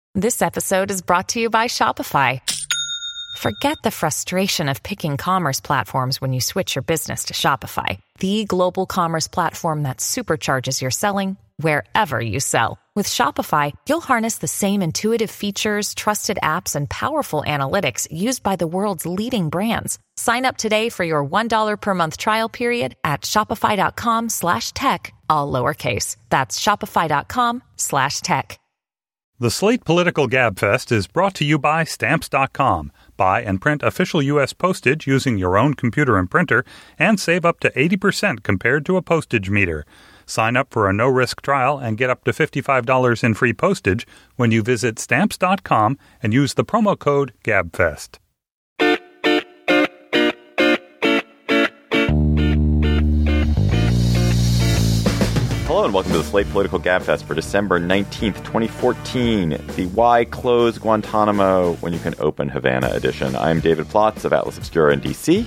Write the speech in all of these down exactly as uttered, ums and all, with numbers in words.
This episode is brought to you by Shopify. Forget the frustration of picking commerce platforms when you switch your business to Shopify, the global commerce platform that supercharges your selling wherever you sell. With Shopify, you'll harness the same intuitive features, trusted apps, and powerful analytics used by the world's leading brands. Sign up today for your one dollar per month trial period at shopify.com slash tech, all lowercase. That's shopify.com slash tech. The Slate Political Gabfest is brought to you by Stamps dot com. Buy and print official U S postage using your own computer and printer and save up to eighty percent compared to a postage meter. Sign up for a no-risk trial and get up to fifty-five dollars in free postage when you visit Stamps dot com and use the promo code GABFEST. Hello and welcome to the Slate Political Gabfest for December nineteenth, twenty fourteen, the Why Close Guantanamo When You Can Open Havana edition. I'm David Plotz of Atlas Obscura in D C.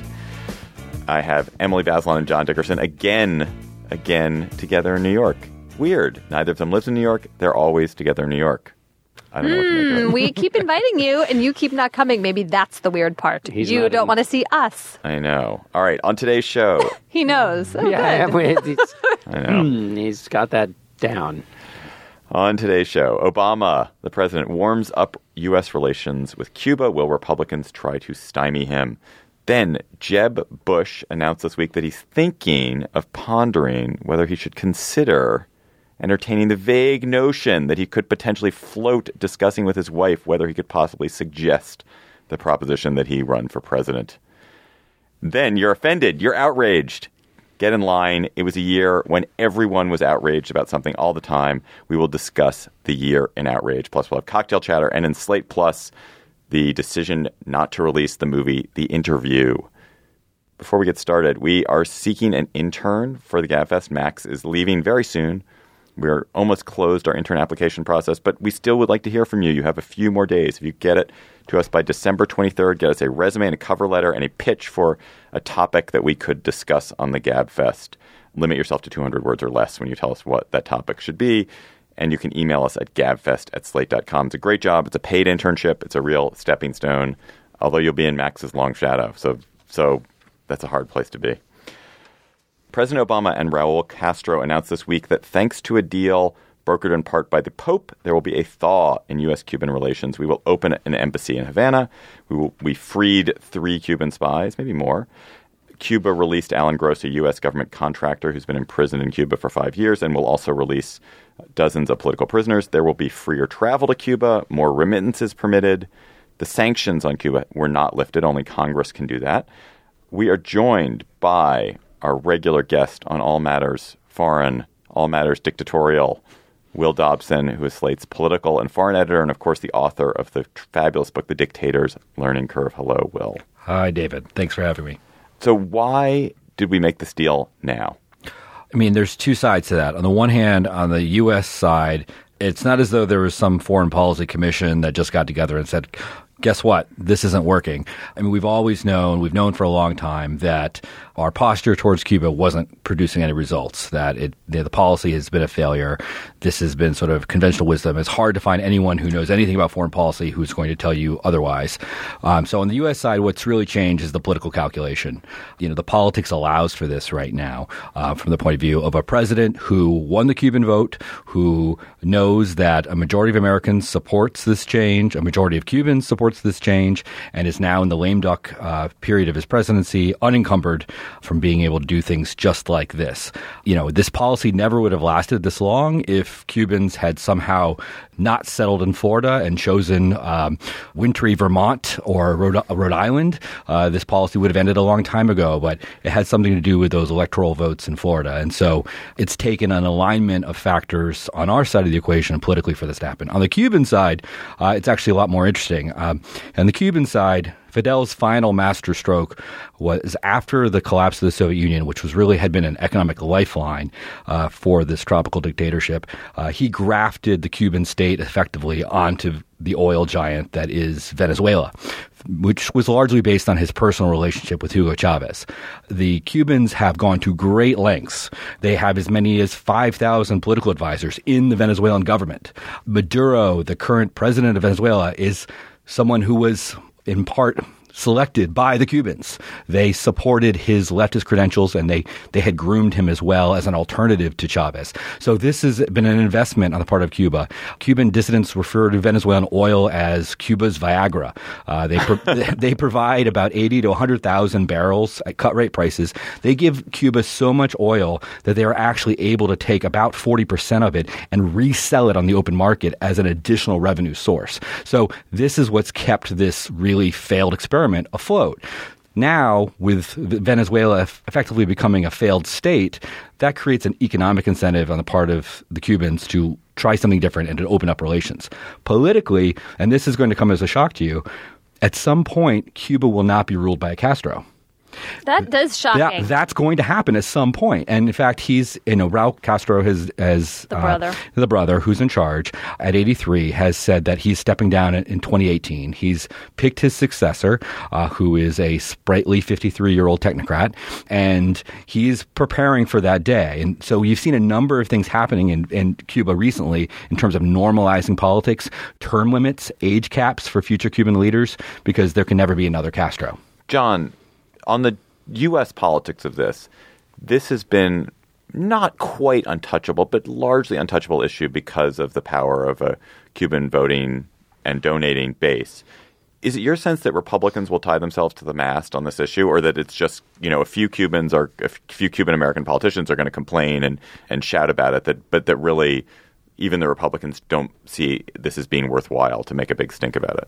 I have Emily Bazelon and John Dickerson again, again together in New York. Weird. Neither of them lives in New York. They're always together in New York. I don't know what to make of it. We keep inviting you, and you keep not coming. Maybe that's the weird part. He's you don't in... want to see us. I know. All right, on today's show. He knows. Oh, yeah, good. I know. He's got that down. On today's show, Obama, the president, warms up U S relations with Cuba. Will Republicans try to stymie him? Then Jeb Bush announced this week that he's thinking of pondering whether he should consider entertaining the vague notion that he could potentially float discussing with his wife whether he could possibly suggest the proposition that he run for president. Then you're offended. You're outraged. Get in line. It was a year when everyone was outraged about something all the time. We will discuss the year in outrage. Plus, we'll have cocktail chatter. And in Slate Plus, the decision not to release the movie The Interview. Before we get started, we are seeking an intern for the Gabfest. Max is leaving very soon. We're almost closed our intern application process, but we still would like to hear from you. You have a few more days. If you get it to us by December twenty-third, get us a resume and a cover letter and a pitch for a topic that we could discuss on the Gabfest. Limit yourself to two hundred words or less when you tell us what that topic should be. And you can email us at gabfest at slate dot com. It's a great job. It's a paid internship. It's a real stepping stone, although you'll be in Max's long shadow. So, so that's a hard place to be. President Obama and Raul Castro announced this week that thanks to a deal brokered in part by the Pope, there will be a thaw in U S Cuban relations. We will open an embassy in Havana. We will, we freed three Cuban spies, maybe more. Cuba released Alan Gross, a U S government contractor who's been imprisoned in Cuba for five years, and will also release dozens of political prisoners. There will be freer travel to Cuba, more remittances permitted. The sanctions on Cuba were not lifted. Only Congress can do that. We are joined by our regular guest on All Matters Foreign, All Matters Dictatorial, Will Dobson, who is Slate's political and foreign editor, and of course the author of the fabulous book, The Dictator's Learning Curve. Hello, Will. Hi, David. Thanks for having me. So why did we make this deal now? I mean, there's two sides to that. On the one hand, on the U S side, it's not as though there was some foreign policy commission that just got together and said, guess what? This isn't working. I mean, we've always known, we've known for a long time that our posture towards Cuba wasn't producing any results, that it, the, the policy has been a failure. This has been sort of conventional wisdom. It's hard to find anyone who knows anything about foreign policy who's going to tell you otherwise. Um, so on the U S side, what's really changed is the political calculation. You know, the politics allows for this right now uh, from the point of view of a president who won the Cuban vote, who knows that a majority of Americans supports this change, a majority of Cubans supports this change, and is now in the lame duck uh, period of his presidency, unencumbered from being able to do things just like this. You know, this policy never would have lasted this long if Cubans had somehow not settled in Florida and chosen um, wintry Vermont or Rhode, Rhode Island. Uh, this policy would have ended a long time ago, but it had something to do with those electoral votes in Florida. And so it's taken an alignment of factors on our side of the equation politically for this to happen. On the Cuban side, uh, it's actually a lot more interesting. Um, on the Cuban side, Fidel's final masterstroke was after the collapse of the Soviet Union, which was really had been an economic lifeline uh, for this tropical dictatorship. Uh, he grafted the Cuban state effectively onto the oil giant that is Venezuela. which was largely based on his personal relationship with Hugo Chavez. The Cubans have gone to great lengths. They have as many as five thousand political advisors in the Venezuelan government. Maduro, the current president of Venezuela, is someone who was in part selected by the Cubans. They supported his leftist credentials, and they, they had groomed him as well as an alternative to Chavez. So this has been an investment on the part of Cuba. Cuban dissidents refer to Venezuelan oil as Cuba's Viagra. Uh, they pro- they provide about eighty to one hundred thousand barrels at cut rate prices. They give Cuba so much oil that they are actually able to take about forty percent of it and resell it on the open market as an additional revenue source. So this is what's kept this really failed experiment afloat. Now, with Venezuela effectively becoming a failed state, that creates an economic incentive on the part of the Cubans to try something different and to open up relations. Politically, and this is going to come as a shock to you, at some point, Cuba will not be ruled by a Castro. That does shocking. That, that's going to happen at some point. And in fact, he's, you know, Raul Castro has, has the brother, uh, the brother who's in charge at eighty-three, has said that he's stepping down in, in twenty eighteen. He's picked his successor, uh, who is a sprightly fifty-three-year-old technocrat, and he's preparing for that day. And so you've seen a number of things happening in, in Cuba recently in terms of normalizing politics, term limits, age caps for future Cuban leaders, because there can never be another Castro. John, on the U S politics of this, this has been not quite untouchable, but largely untouchable issue because of the power of a Cuban voting and donating base. Is it your sense that Republicans will tie themselves to the mast on this issue, or that it's just, you know, a few Cubans or a few Cuban American politicians are going to complain and, and shout about it, that but that really even the Republicans don't see this as being worthwhile to make a big stink about it?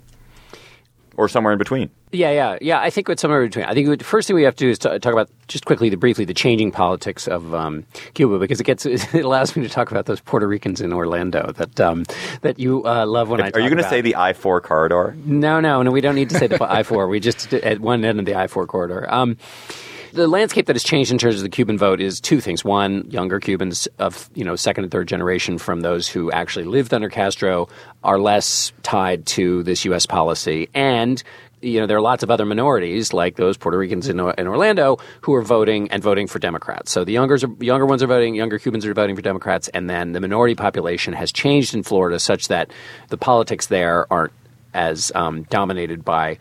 Or somewhere in between? Yeah, yeah, yeah. I think it's somewhere in between. I think the first thing we have to do is to talk about, just quickly, the briefly, the changing politics of um, Cuba, because it gets it allows me to talk about those Puerto Ricans in Orlando that um, that you uh, love when I talk about. Are you going to say the I four corridor? No, no, no. We don't need to say the I four. We just at one end of the I four corridor. Um, The landscape that has changed in terms of the Cuban vote is two things. One, younger Cubans of, you know, second and third generation from those who actually lived under Castro are less tied to this U S policy. And, you know, there are lots of other minorities, like those Puerto Ricans in, in Orlando, who are voting and voting for Democrats. So the younger, younger ones are voting, younger Cubans are voting for Democrats, and then the minority population has changed in Florida such that the politics there aren't as um, dominated by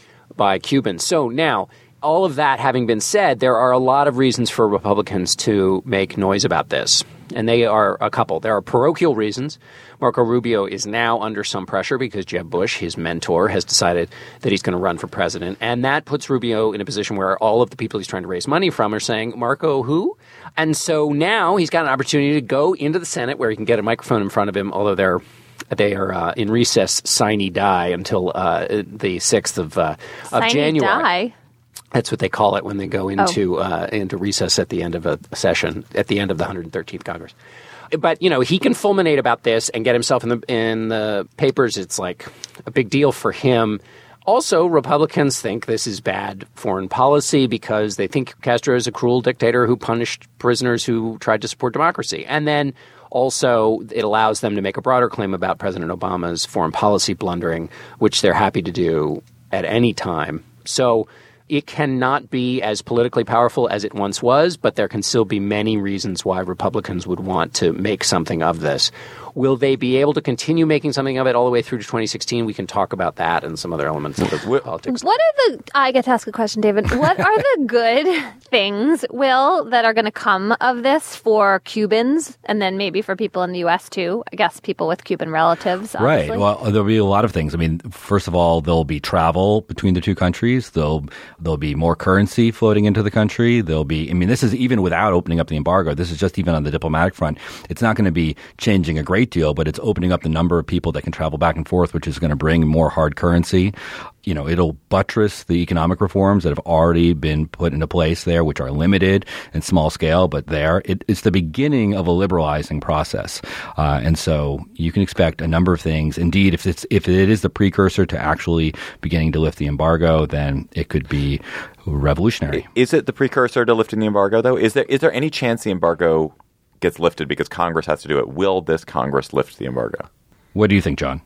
by Cubans. So now, all of that having been said, there are a lot of reasons for Republicans to make noise about this. And they are a couple. There are parochial reasons. Marco Rubio is now under some pressure because Jeb Bush, his mentor, has decided that he's going to run for president. And that puts Rubio in a position where all of the people he's trying to raise money from are saying, Marco who? And so now he's got an opportunity to go into the Senate where he can get a microphone in front of him, although they're They are uh, in recess, sine die, until uh, the sixth of, uh, of January. Die? That's what they call it when they go into oh. uh, into recess at the end of a session, at the end of the one hundred thirteenth Congress. But, you know, he can fulminate about this and get himself in the in the papers. It's like a big deal for him. Also, Republicans think this is bad foreign policy because they think Castro is a cruel dictator who punished prisoners who tried to support democracy. And then also, it allows them to make a broader claim about President Obama's foreign policy blundering, which they're happy to do at any time. So it cannot be as politically powerful as it once was, but there can still be many reasons why Republicans would want to make something of this. Will they be able to continue making something of it all the way through to twenty sixteen? We can talk about that and some other elements of the politics. What are the – I get to ask a question, David. What are the good things, Will, that are going to come of this for Cubans and then maybe for people in the U S too? I guess people with Cuban relatives, obviously. Right. Well, there'll be a lot of things. I mean, first of all, there'll be travel between the two countries. There'll, there'll be more currency floating into the country. There'll be – I mean, this is even without opening up the embargo. This is just even on the diplomatic front. It's not going to be changing a great deal, but it's opening up the number of people that can travel back and forth, which is going to bring more hard currency. You know, it'll buttress the economic reforms that have already been put into place there, which are limited and small scale, but there. It, it's the beginning of a liberalizing process. Uh, and so you can expect a number of things. Indeed, if it's if it is the precursor to actually beginning to lift the embargo, then it could be revolutionary. Is it the precursor to lifting the embargo, though? Is there is there any chance the embargo gets lifted because Congress has to do it? Will this Congress lift the embargo? What do you think, John?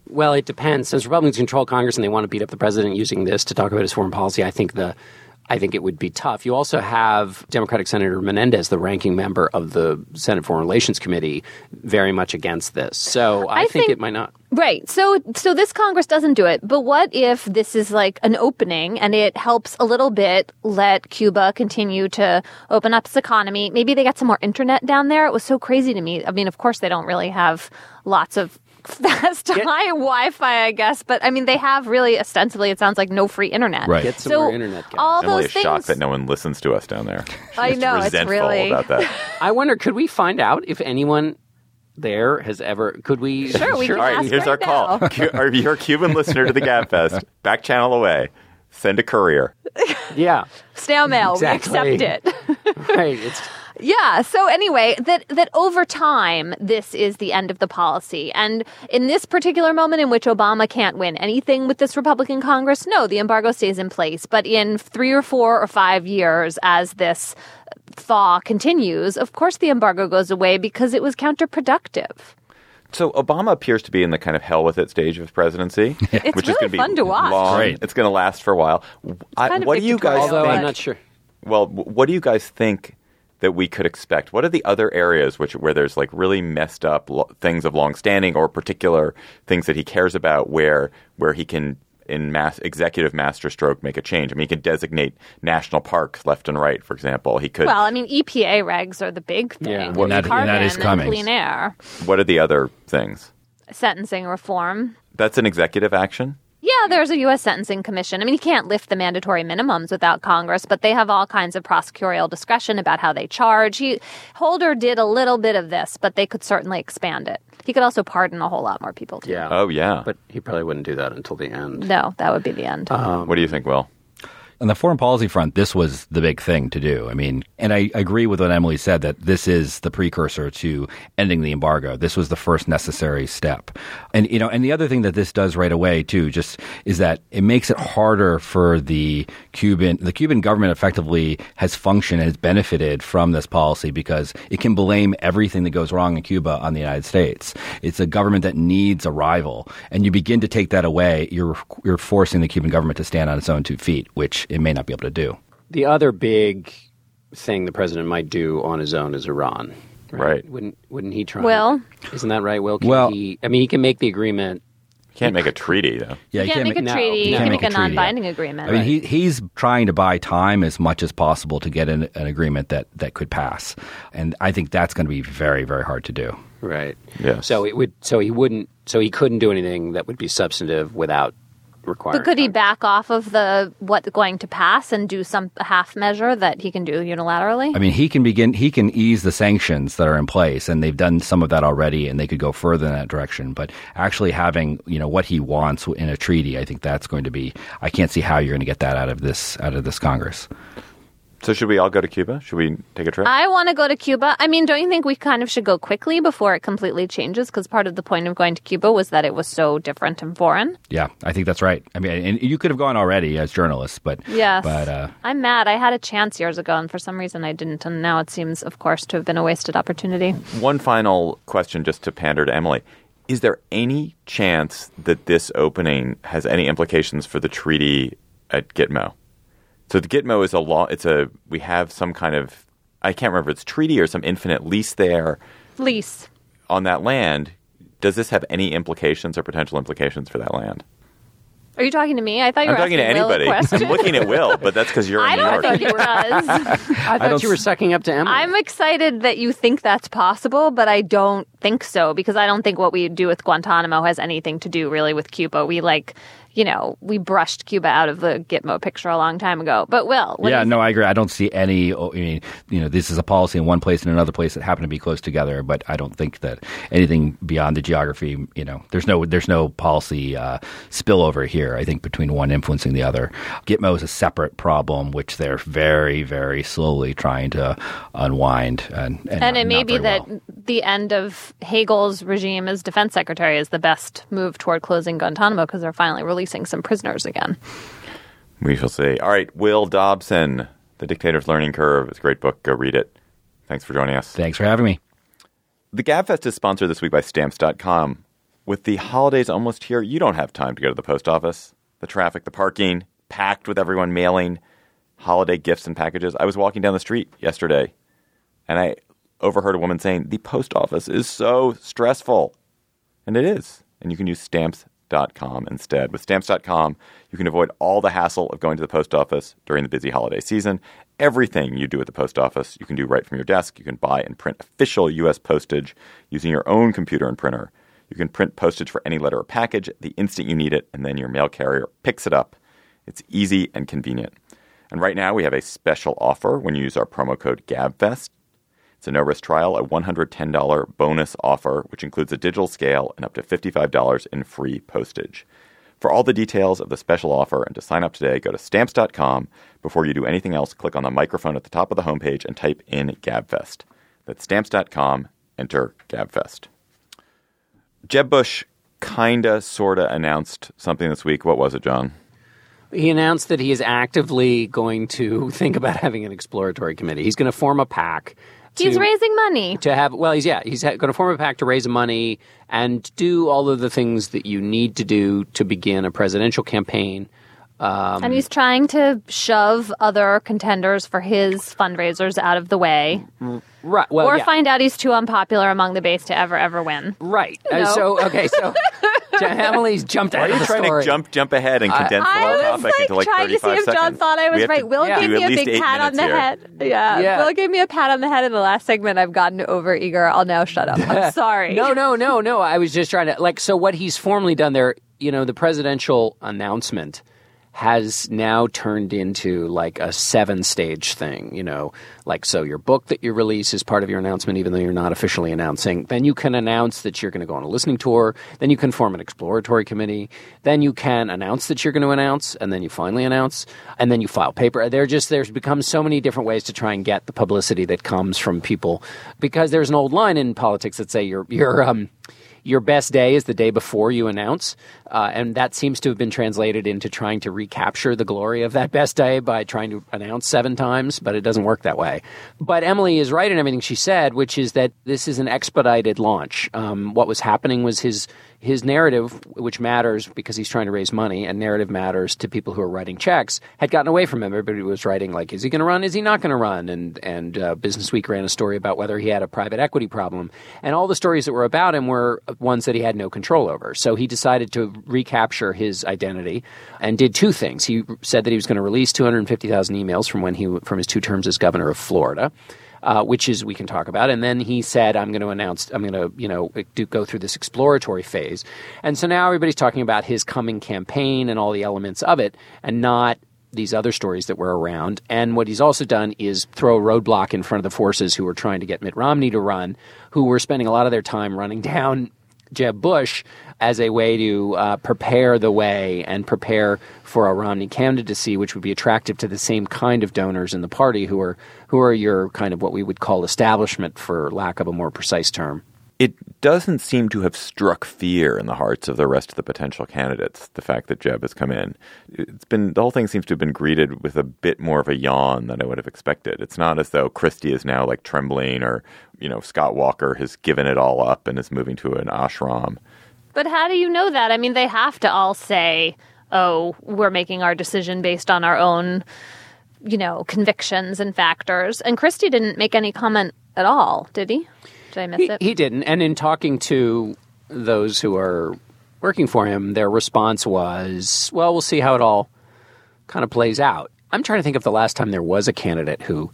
Well, it depends. Since Republicans control Congress and they want to beat up the president using this to talk about his foreign policy, I think the I think it would be tough. You also have Democratic Senator Menendez, the ranking member of the Senate Foreign Relations Committee, very much against this. So I, I think, think it might not. Right. So so this Congress doesn't do it. But what if this is like an opening and it helps a little bit let Cuba continue to open up its economy? Maybe they get some more internet down there. It was so crazy to me. I mean, of course, they don't really have lots of fast high Wi-Fi, I guess. But I mean, they have really ostensibly, it sounds like no free internet. Right. Get some So more internet, guys. all Emily those is things. shocked that no one listens to us down there. She's I know, it's resentful really- about that. I wonder, could we find out if anyone there has ever, could we? Sure, we can All right, ask here's right our call. now. Cu- Are you a Cuban listener to the GabFest? Back channel away. Send a courier. Yeah, Snail mail. Exactly. We accept it. right. It's Yeah. So anyway, that that over time, this is the end of the policy. And in this particular moment in which Obama can't win anything with this Republican Congress, no, the embargo stays in place. But in three or four or five years, as this thaw continues, of course the embargo goes away because it was counterproductive. So Obama appears to be in the kind of hell with it stage of his presidency, It's which is really going to be fun to watch. long. Great. It's going to last for a while. I, kind of what do you guys dictatorial, although think? I'm not sure. Well, w- what do you guys think that we could expect? What are the other areas which where there's like really messed up lo- things of longstanding or particular things that he cares about where where he can in mass executive masterstroke make a change? I mean, he could designate national parks left and right, for example. He could. Well, I mean, E P A regs are the big thing. Yeah. And Well, that- carbon that is and coming. clean air. What are the other things? Sentencing reform. That's an executive action? Yeah, there's a U S Sentencing Commission. I mean, he can't lift the mandatory minimums without Congress, but they have all kinds of prosecutorial discretion about how they charge. He, Holder did a little bit of this, but they could certainly expand it. He could also pardon a whole lot more people, too. Yeah. Oh, yeah. But he probably wouldn't do that until the end. No, that would be the end. What do you think, Will? On the foreign policy front, this was the big thing to do. I mean, and I agree with what Emily said that this is the precursor to ending the embargo. This was the first necessary step. And, you know, and the other thing that this does right away, too, just is that it makes it harder for the Cuban, the Cuban government effectively has functioned and has benefited from this policy because it can blame everything that goes wrong in Cuba on the United States. It's a government that needs a rival. And you begin to take that away, you're, you're forcing the Cuban government to stand on its own two feet, which it may not be able to do. The other big thing the president might do on his own is Iran. Right. Wouldn't wouldn't he try? Will? Isn't that right, Will? Can Well- he, I mean, he can make the agreement. You can't make a treaty, though. Yeah, you can't make a no, treaty. no. You Can't can make make a a treaty, non-binding yeah. agreement. I mean, he he's trying to buy time as much as possible to get an, an agreement that, that could pass, and I think that's going to be very, very hard to do. Right. Yes. So it would. So he wouldn't. So he couldn't do anything that would be substantive without requiring. But could he Congress. back off of the what's going to pass and do some half measure that he can do unilaterally? I mean, he can begin. He can ease the sanctions that are in place, and they've done some of that already, and they could go further in that direction. But actually having, you know, what he wants in a treaty, I think that's going to be. I can't see how you're going to get that out of this out of this Congress. So should we all go to Cuba? Should we take a trip? I want to go to Cuba. I mean, don't you think we kind of should go quickly before it completely changes? Because part of the point of going to Cuba was that it was so different and foreign. Yeah, I think that's right. I mean, and you could have gone already as journalists, but Yes. but uh, I'm mad. I had a chance years ago, and for some reason I didn't. And now it seems, of course, to have been a wasted opportunity. One final question just to pander to Emily. Is there any chance that this opening has any implications for the treaty at Gitmo? So the Gitmo is a law. It's a we have some kind of I can't remember if it's treaty or some infinite lease there Lease. on that land. Does this have any implications or potential implications for that land? Are you talking to me? I thought you I'm were talking to asking Will a anybody. question. I'm looking at Will, but that's because you're in I New don't York. think it does. I thought you were sucking up to Emily. I'm excited that you think that's possible, but I don't think so because I don't think what we do with Guantanamo has anything to do really with Cuba. We like, you know, we brushed Cuba out of the Gitmo picture a long time ago. But Will, what yeah, do you no, I agree. I don't see any. I mean, you know, this is a policy in one place and another place that happen to be close together. But I don't think that anything beyond the geography. You know, there's no there's no policy uh, spillover here. I think between one influencing the other. Gitmo is a separate problem, which they're very very slowly trying to unwind. And and, And not- it may not be very that well. the end of Hagel's regime as defense secretary is the best move toward closing Guantanamo because they're finally releasing some prisoners again. We shall see. All right, Will Dobson, The Dictator's Learning Curve. It's a great book. Go read it. Thanks for joining us. Thanks for having me. The GabFest is sponsored this week by Stamps dot com. with the holidays almost here, you don't have time to go to the post office. The traffic, the parking, packed with everyone mailing holiday gifts and packages. I was walking down the street yesterday, and I overheard a woman saying, the post office is so stressful. And it is. And you can use stamps dot com instead. With stamps dot com, you can avoid all the hassle of going to the post office during the busy holiday season. Everything you do at the post office, you can do right from your desk. You can buy and print official U S postage using your own computer and printer. You can print postage for any letter or package the instant you need it, and then your mail carrier picks it up. It's easy and convenient. And right now, we have a special offer when you use our promo code GABFEST. It's a no-risk trial, a one hundred ten dollars bonus offer, which includes a digital scale and up to fifty-five dollars in free postage. For all the details of the special offer and to sign up today, go to stamps dot com. Before you do anything else, click on the microphone at the top of the homepage and type in GABFEST. That's stamps dot com. Enter GABFEST. Jeb Bush kinda, sorta announced something this week. What was it, John? He announced that he is actively going to think about having an exploratory committee. He's going to form a PAC. He's to, raising money. To have, well, he's, yeah, he's going to form a PAC to raise money and do all of the things that you need to do to begin a presidential campaign. Um, and he's trying to shove other contenders for his fundraisers out of the way. Right. Well, or yeah. find out he's too unpopular among the base to ever, ever win. Right. You know? Uh, so, okay, so Emily's jumped Why out are of you the trying story. to jump jump ahead and condense the I whole was topic like into like trying to see thirty-five if seconds? John thought I We was have right. to Will Yeah. gave do me at a least big eight pat on the minutes here. head. Yeah. Yeah. Will gave me a pat on the head in the last segment. I've gotten over eager. I'll now shut up. I'm sorry. No, no, no, no. I was just trying to, like, so what he's formally done there, you know, the presidential announcement has now turned into like a seven stage thing, you know, like, so your book that you release is part of your announcement, even though you're not officially announcing. Then you can announce that you're going to go on a listening tour. Then you can form an exploratory committee. Then you can announce that you're going to announce, and then you finally announce, and then you file paper. There just, there's become so many different ways to try and get the publicity that comes from people, because there's an old line in politics that say you're, you're, um, your best day is the day before you announce, uh, and that seems to have been translated into trying to recapture the glory of that best day by trying to announce seven times, but it doesn't work that way. But Emily is right in everything she said, which is that this is an expedited launch. Um, what was happening was his his narrative, which matters because he's trying to raise money, and narrative matters to people who are writing checks, had gotten away from him. Everybody was writing like, is he going to run? Is he not going to run? And and uh, Business Week ran a story about whether he had a private equity problem. And all the stories that were about him were ones that he had no control over. So he decided to recapture his identity and did two things. He said that he was going to release two hundred fifty thousand emails from when he from his two terms as governor of Florida. Uh, which is we can talk about. And then he said, I'm going to announce, I'm going to, you know, do, go through this exploratory phase. And so now everybody's talking about his coming campaign and all the elements of it, and not these other stories that were around. And what he's also done is throw a roadblock in front of the forces who were trying to get Mitt Romney to run, who were spending a lot of their time running down Jeb Bush as a way to uh, prepare the way and prepare for a Romney candidacy, which would be attractive to the same kind of donors in the party who are who are your kind of what we would call establishment, for lack of a more precise term. It doesn't seem to have struck fear in the hearts of the rest of the potential candidates, the fact that Jeb has come in. It's been the whole thing seems to have been greeted with a bit more of a yawn than I would have expected. It's not as though Christie is now like trembling, or, you know, Scott Walker has given it all up and is moving to an ashram. But how do you know that? I mean, they have to all say, oh, we're making our decision based on our own, you know, convictions and factors. And Christie didn't make any comment at all, did he? Did I miss he, it? He didn't. And in talking to those who are working for him, their response was, well, we'll see how it all kind of plays out. I'm trying to think of the last time there was a candidate who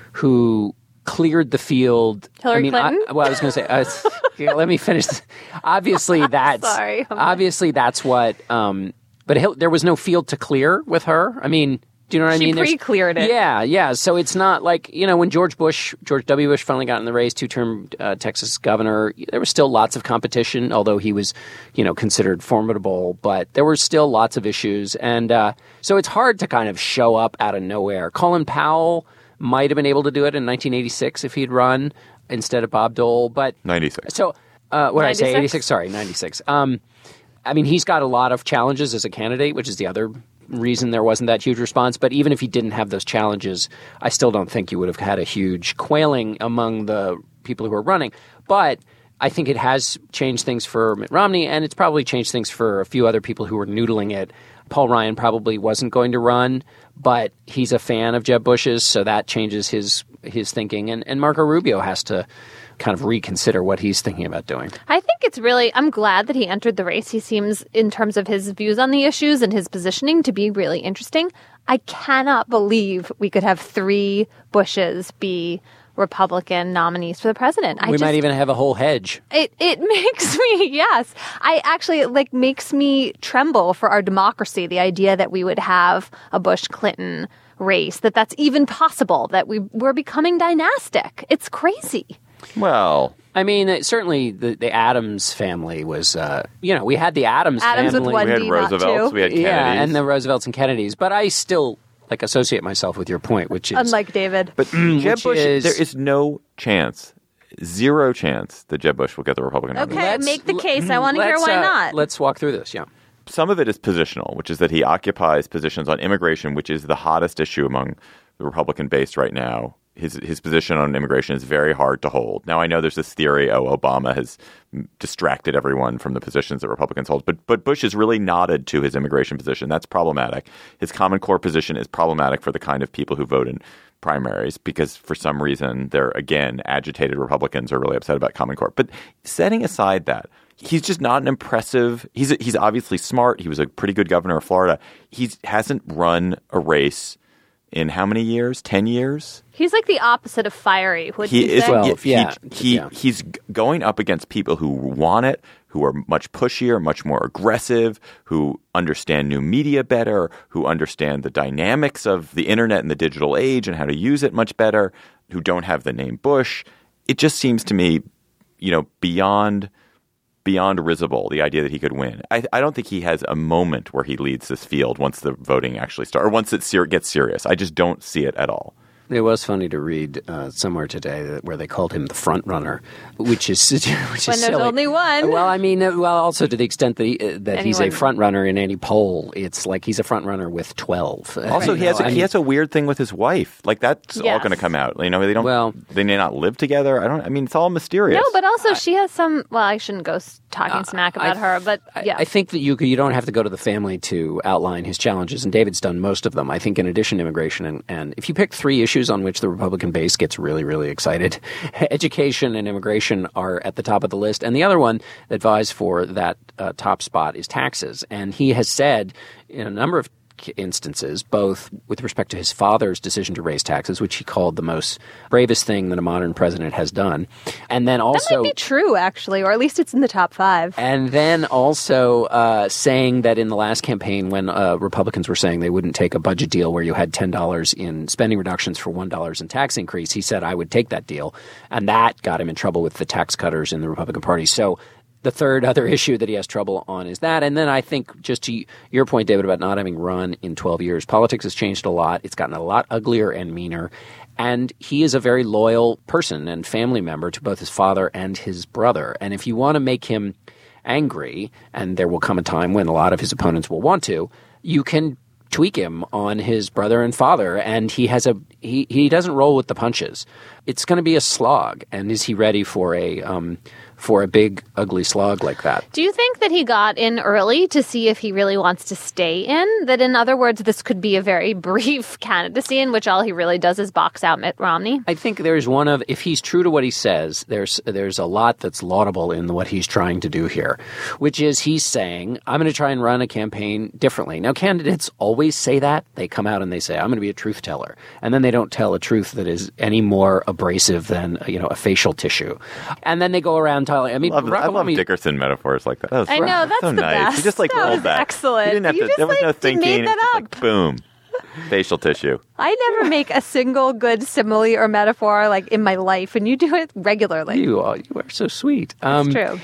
who cleared the field. Hillary I mean, Clinton? I, well, I was going to say, uh, yeah, let me finish. This. Obviously, that's Sorry. obviously that's what. Um, but Hill, there was no field to clear with her. I mean, do you know what She I mean? There's- pre-cleared it. Yeah, yeah. So it's not like, you know, when George Bush, George W. Bush finally got in the race, two-term uh, Texas governor, there was still lots of competition, although he was, you know, considered formidable. But there were still lots of issues. And uh, so it's hard to kind of show up out of nowhere. Colin Powell might have been able to do it in nineteen eighty-six if he'd run instead of Bob Dole. But ninety-six. So uh, what did I say? ninety-six? eighty-six? Sorry, ninety-six. Um, I mean, he's got a lot of challenges as a candidate, which is the other reason there wasn't that huge response. But even if he didn't have those challenges, I still don't think you would have had a huge quailing among the people who are running. But I think it has changed things for Mitt Romney, and it's probably changed things for a few other people who were noodling it. Paul Ryan probably wasn't going to run, but he's a fan of Jeb Bush's, so that changes his his thinking. And, and Marco Rubio has to kind of reconsider what he's thinking about doing. I think it's really, I'm glad that he entered the race. He seems, in terms of his views on the issues and his positioning, to be really interesting. I cannot believe we could have three Bushes be Republican nominees for the president. I we just, might even have a whole hedge. It it makes me, yes. I actually, it, like, makes me tremble for our democracy, the idea that we would have a Bush-Clinton race, that that's even possible, that we, we're becoming dynastic. It's crazy. Well, I mean, uh, certainly the, the Adams family was, uh, you know, we had the Adams, Adams family. with one we had D, not Roosevelt's, two. we had Kennedys. Yeah, and the Roosevelts and Kennedys. But I still, like, associate myself with your point, which is... Unlike David. But Jeb which Bush, is- there is no chance, zero chance that Jeb Bush will get the Republican Okay. nomination. make the case. I wanna hear let's, why uh, not. Let's walk through this, yeah. Some of it is positional, which is that he occupies positions on immigration, which is the hottest issue among the Republican base right now. His his position on immigration is very hard to hold. Now, I know there's this theory, oh, Obama has distracted everyone from the positions that Republicans hold. But but Bush has really nodded to his immigration position. That's problematic. His Common Core position is problematic for the kind of people who vote in primaries because for some reason they're, again, agitated Republicans are really upset about Common Core. But setting aside that, he's just not an impressive – he's he's obviously smart. He was a pretty good governor of Florida. He hasn't run a race in how many years? Ten years? He's like the opposite of fiery, would He you is. say? Well, he, yeah, he, yeah. He's g- going up against people who want it, who are much pushier, much more aggressive, who understand new media better, who understand the dynamics of the internet and the digital age and how to use it much better, who don't have the name Bush. It just seems to me, you know, beyond beyond risible, the idea that he could win. I, I don't think he has a moment where he leads this field once the voting actually starts, or once it ser- gets serious. I just don't see it at all. It was funny to read uh, somewhere today that, where they called him the front runner, which is which When is there's silly. only one. Well, I mean, uh, well, also to the extent that he, uh, that he's a Anyone. front runner in any poll, it's like he's a front runner with twelve. Also, You he has know, a, I he mean- has a weird thing with his wife. Like that's all Yes. going to come out. You know, they don't. Well- they may not live together. I don't. I mean, it's all mysterious. No, but also she has some. Well, I shouldn't go s- talking smack about I- her, but yeah, I, I think that you you don't have to go to the family to outline his challenges, and David's done most of them. I think in addition to immigration, and, and if you pick three issues on which the Republican base gets really, really excited, education and immigration are at the top of the list. And the other one that vies for that uh, top spot is taxes. And he has said in a number of instances, both with respect to his father's decision to raise taxes, which he called the most bravest thing that a modern president has done, and then also that might be true, actually, or at least it's in the top five. and then also uh, saying that in the last campaign when uh, Republicans were saying they wouldn't take a budget deal where you had ten dollars in spending reductions for one dollar in tax increase, he said, I would take that deal. And that got him in trouble with the tax cutters in the Republican Party. So the third other issue that he has trouble on is that. And then I think just to your point, David, about not having run in twelve years, politics has changed a lot. It's gotten a lot uglier and meaner. And he is a very loyal person and family member to both his father and his brother. And if you want to make him angry, and there will come a time when a lot of his opponents will want to, you can tweak him on his brother and father. And he has a he, he doesn't roll with the punches. It's going to be a slog. And is he ready for a um, for a big, ugly slog like that? Do you think that he got in early to see if he really wants to stay in? That, in other words, this could be a very brief candidacy in which all he really does is box out Mitt Romney? I think there's one of, if he's true to what he says, there's there's a lot that's laudable in what he's trying to do here, which is he's saying, I'm going to try and run a campaign differently. Now, candidates always say that. They come out and they say, I'm going to be a truth teller. And then they don't tell a truth that is any more abrasive than, you know, a facial tissue. And then they go around telling, I mean, I love, Barack I love Obama- Dickerson metaphors like that. That was I know, so that's the nice. best. He just like That rolled was that. excellent. He didn't have You to. just, there was like, no thinking. made It that was just up. like boom, facial tissue. I never make a single good simile or metaphor like in my life, and you do it regularly. You are, you are so sweet. Um, It's true.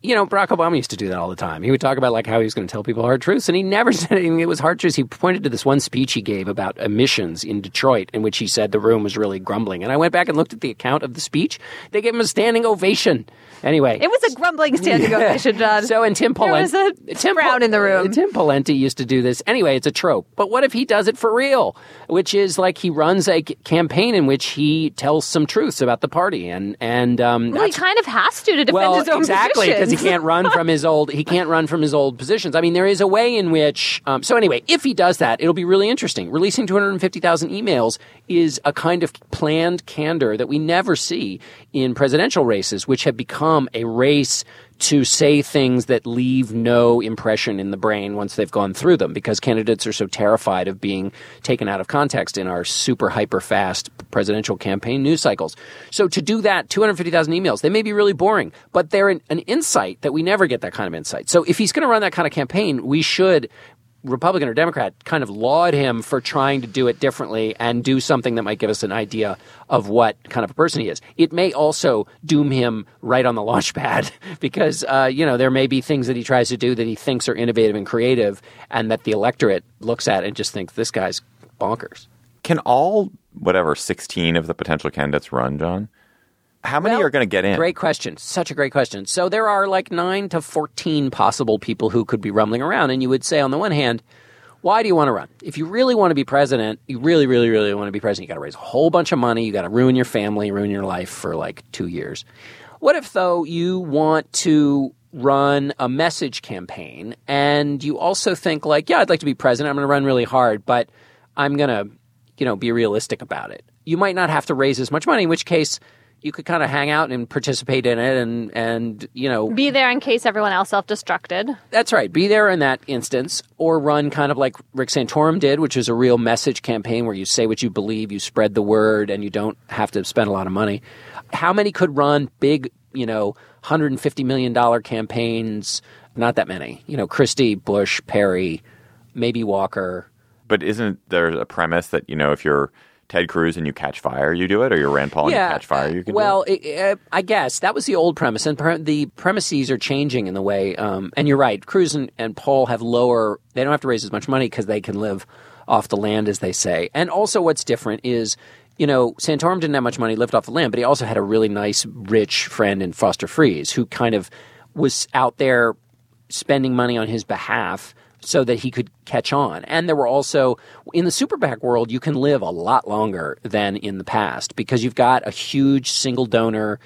You know, Barack Obama used to do that all the time. He would talk about like how he was going to tell people hard truths, and he never said anything. It was hard truths. He pointed to this one speech he gave about emissions in Detroit, in which he said the room was really grumbling. And I went back and looked at the account of the speech. They gave him a standing ovation. Anyway, it was a grumbling standing yeah. ovation, John. So, and Tim Pawlenty, there was a Tim frown in the room. Tim Pawlenty used to do this. Anyway, it's a trope. But what if he does it for real? Which is like he runs a campaign in which he tells some truths about the party, and and um, well, he kind of has to to defend well, his own exactly because he positions. can't run from his old he can't run from his old positions. I mean, there is a way in which. Um, so anyway, if he does that, it'll be really interesting. Releasing two hundred fifty thousand emails is a kind of planned candor that we never see in presidential races, which have become a race to say things that leave no impression in the brain once they've gone through them, because candidates are so terrified of being taken out of context in our super hyper fast presidential campaign news cycles. So to do that, two hundred fifty thousand emails, they may be really boring, but they're an, an insight that we never get that kind of insight. So if he's going to run that kind of campaign, we should, Republican or Democrat, kind of laud him for trying to do it differently and do something that might give us an idea of what kind of a person he is. It may also doom him right on the launch pad because, uh, you know, there may be things that he tries to do that he thinks are innovative and creative and that the electorate looks at and just thinks this guy's bonkers. Can all, whatever, sixteen of the potential candidates run, John? How many well, are going to get in? Great question. Such a great question. So there are like nine to fourteen possible people who could be rumbling around. And you would say, on the one hand, why do you want to run? If you really want to be president, you really, really, really want to be president, you got to raise a whole bunch of money. You got to ruin your family, ruin your life for like two years. What if, though, you want to run a message campaign and you also think like, yeah, I'd like to be president. I'm going to run really hard, but I'm going to, you know, be realistic about it. You might not have to raise as much money, in which case you could kind of hang out and participate in it and, and, you know. Be there in case everyone else self-destructed. That's right. Be there in that instance, or run kind of like Rick Santorum did, which is a real message campaign where you say what you believe, you spread the word, and you don't have to spend a lot of money. How many could run big, you know, one hundred fifty million dollars campaigns? Not that many. You know, Christie, Bush, Perry, maybe Walker. But isn't there a premise that, you know, if you're Ted Cruz and you catch fire, you do it, or you're Rand Paul and yeah, you catch fire, you can well, do it? Well, uh, I guess that was the old premise, and per- the premises are changing in the way. Um, and you're right, Cruz and, and Paul have lower. They don't have to raise as much money because they can live off the land, as they say. And also, what's different is, you know, Santorum didn't have much money, lived off the land, but he also had a really nice, rich friend in Foster Friess who kind of was out there spending money on his behalf so that he could catch on. And there were also, in the super PAC world, you can live a lot longer than in the past because you've got a huge single donor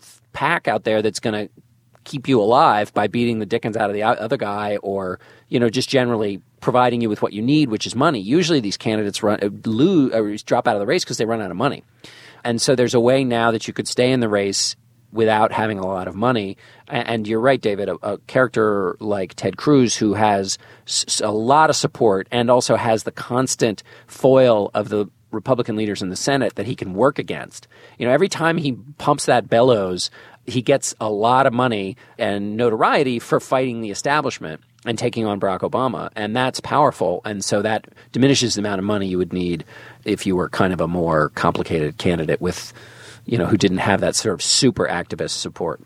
PAC out there that's going to keep you alive by beating the dickens out of the other guy, or, you know, just generally providing you with what you need, which is money. Usually these candidates run, lose, or drop out of the race because they run out of money. And so there's a way now that you could stay in the race without having a lot of money. And you're right, David, a, a character like Ted Cruz, who has s- a lot of support and also has the constant foil of the Republican leaders in the Senate that he can work against. You know, every time he pumps that bellows, he gets a lot of money and notoriety for fighting the establishment and taking on Barack Obama. And that's powerful. And so that diminishes the amount of money you would need if you were kind of a more complicated candidate with, you know, who didn't have that sort of super activist support.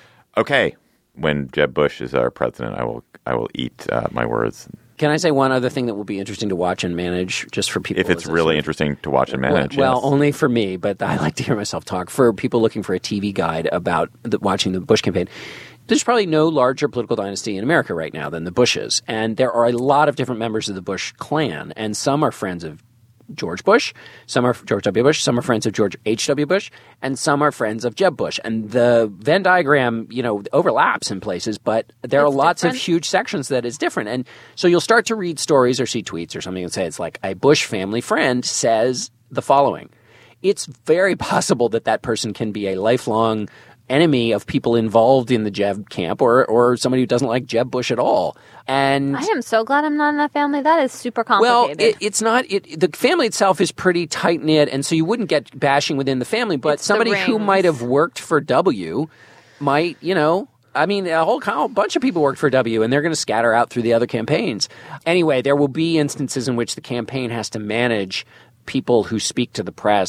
Okay. When Jeb Bush is our president, I will I will eat uh, my words. Can I say one other thing that will be interesting to watch and manage, just for people? If it's really interesting to watch and manage, Well, yes. well, only for me, but I like to hear myself talk. For people looking for a T V guide about the, watching the Bush campaign, there's probably no larger political dynasty in America right now than the Bushes. And there are a lot of different members of the Bush clan, and some are friends of George Bush, some are George W. Bush, some are friends of George H W. Bush, and some are friends of Jeb Bush. And the Venn diagram, you know, overlaps in places, but there It's are lots different. of huge sections that is different. And so you'll start to read stories or see tweets or something and say it's like a Bush family friend says the following. It's very possible that that person can be a lifelong enemy of people involved in the Jeb camp, or or somebody who doesn't like Jeb Bush at all. And I am so glad I'm not in that family. That is super well, complicated. it, it's not. It, the family itself is pretty tight knit, and so you wouldn't get bashing within the family. But It's the somebody who rings. might have worked for W might, you know. I mean, a whole, a whole bunch of people worked for W, and they're going to scatter out through the other campaigns. Anyway, there will be instances in which the campaign has to manage people who speak to the press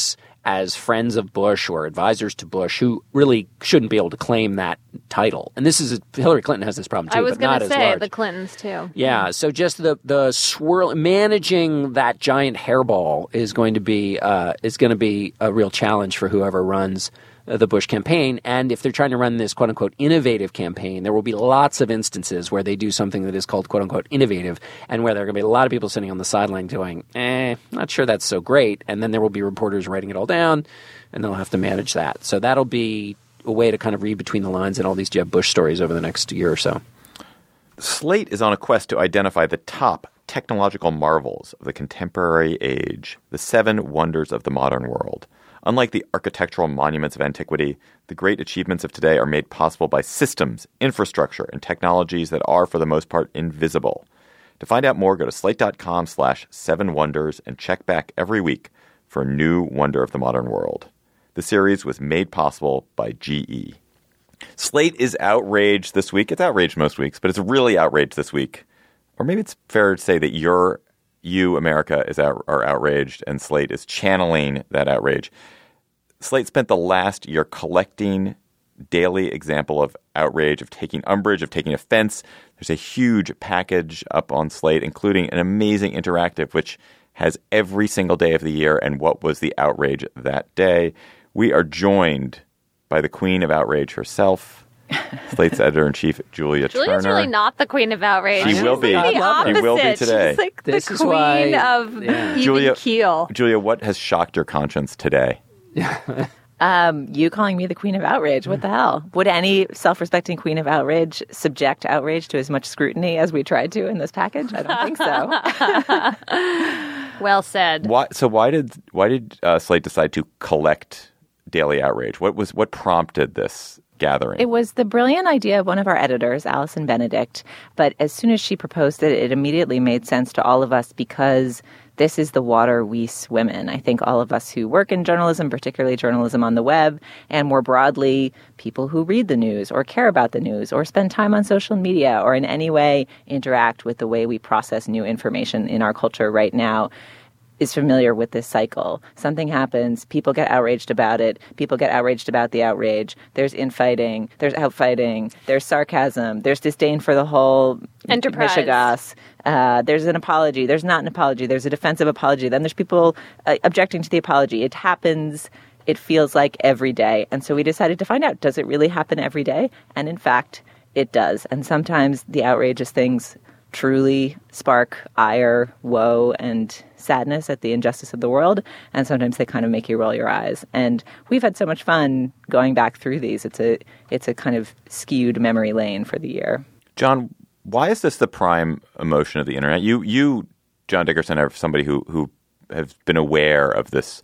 as friends of Bush or advisors to Bush who really shouldn't be able to claim that title. And this is a, Hillary Clinton has this problem too, I was but not going to as say large. the Clintons too. Yeah, so just the the swirl managing that giant hairball is going to be uh, is going to be a real challenge for whoever runs the Bush campaign. And if they're trying to run this quote unquote innovative campaign, there will be lots of instances where they do something that is called quote unquote innovative, and where there are going to be a lot of people sitting on the sideline going, "Eh, not sure that's so great." And then there will be reporters writing it all down, and they'll have to manage that. So that'll be a way to kind of read between the lines in all these Jeb Bush stories over the next year or so. Slate is on a quest to identify the top technological marvels of the contemporary age, the seven wonders of the modern world. Unlike the architectural monuments of antiquity, the great achievements of today are made possible by systems, infrastructure, and technologies that are, for the most part, invisible. To find out more, go to slate.com slash seven wonders and check back every week for a new wonder of the modern world. The series was made possible by G E. Slate is outraged this week. It's outraged most weeks, but it's really outraged this week. Or maybe it's fair to say that you're You, America, is out, are outraged, and Slate is channeling that outrage. Slate spent the last year collecting daily example of outrage, of taking umbrage, of taking offense. There's a huge package up on Slate, including an amazing interactive, which has every single day of the year and what was the outrage that day. We are joined by the queen of outrage herself, Slate's editor-in-chief, Julia Julia's Turner. Julia's really not the queen of outrage. She will be. Like the opposite. She will be today. She's like This the is queen why- of yeah. even Julia- keel. Julia, what has shocked your conscience today? Um, you calling me the queen of outrage. What the hell? Would any self-respecting queen of outrage subject outrage to as much scrutiny as we tried to in this package? I don't think so. Well said. Why? So why did why did uh, Slate decide to collect daily outrage? What was what prompted this gathering? It was the brilliant idea of one of our editors, Allison Benedict. But as soon as she proposed it, it immediately made sense to all of us because this is the water we swim in. I think all of us who work in journalism, particularly journalism on the web, and more broadly, people who read the news or care about the news or spend time on social media or in any way interact with the way we process new information in our culture right now, is familiar with this cycle. Something happens, people get outraged about it, people get outraged about the outrage, there's infighting, there's outfighting, there's sarcasm, there's disdain for the whole Enterprise. mishigas, uh, there's an apology, there's not an apology, there's a defensive apology, then there's people uh, objecting to the apology. It happens, it feels like every day. And so we decided to find out, does it really happen every day? And in fact, it does. And sometimes the outrageous things truly spark ire, woe, and sadness at the injustice of the world. And sometimes they kind of make you roll your eyes. And we've had so much fun going back through these. It's a it's a kind of skewed memory lane for the year. John, why is this the prime emotion of the internet? You, you, John Dickerson, are somebody who who has been aware of this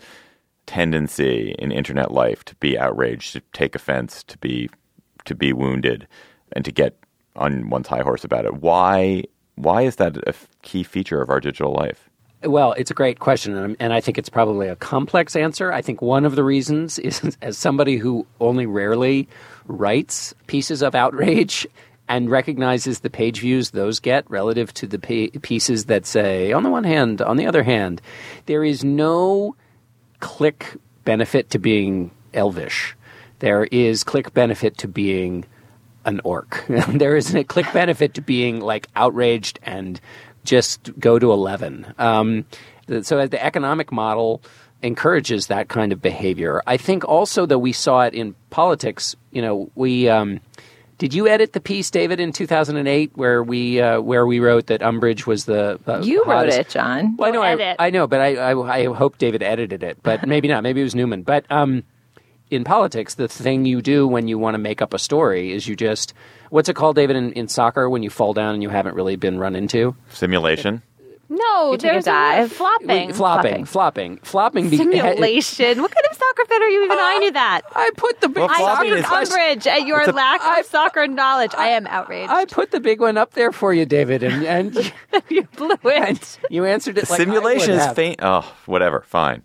tendency in internet life to be outraged, to take offense, to be to be wounded, and to get on one's high horse about it. Why why is that a key feature of our digital life? Well, it's a great question, and, and I think it's probably a complex answer. I think one of the reasons is, as somebody who only rarely writes pieces of outrage and recognizes the page views those get relative to the pa- pieces that say, on the one hand, on the other hand, there is no click benefit to being elvish. There is click benefit to being an orc. There is a click benefit to being like outraged and just go to eleven. Um, so the economic model encourages that kind of behavior. I think also that we saw it in politics. You know, we um, did you edit the piece, David, in two thousand eight, where we uh, where we wrote that umbrage was the uh, You wrote hottest- it, John. Well, I know, I, edit. I know, but I, I I hope David edited it, but maybe not. Maybe it was Newman, but. Um, In politics, the thing you do when you want to make up a story is you just, what's it called, David, in, in soccer when you fall down and you haven't really been run into? Simulation? No, You take a there's dive. flopping. Flopping, flopping, flopping. be- Simulation. What kind of soccer fan are you? Even I knew that. I put the big Well, I flopping took is- umbrage at your It's a- lack of soccer knowledge. I am outraged. I put the big one up there for you, David, and, and you blew it. you answered it like I Simulation would is have. faint. Oh, whatever. Fine.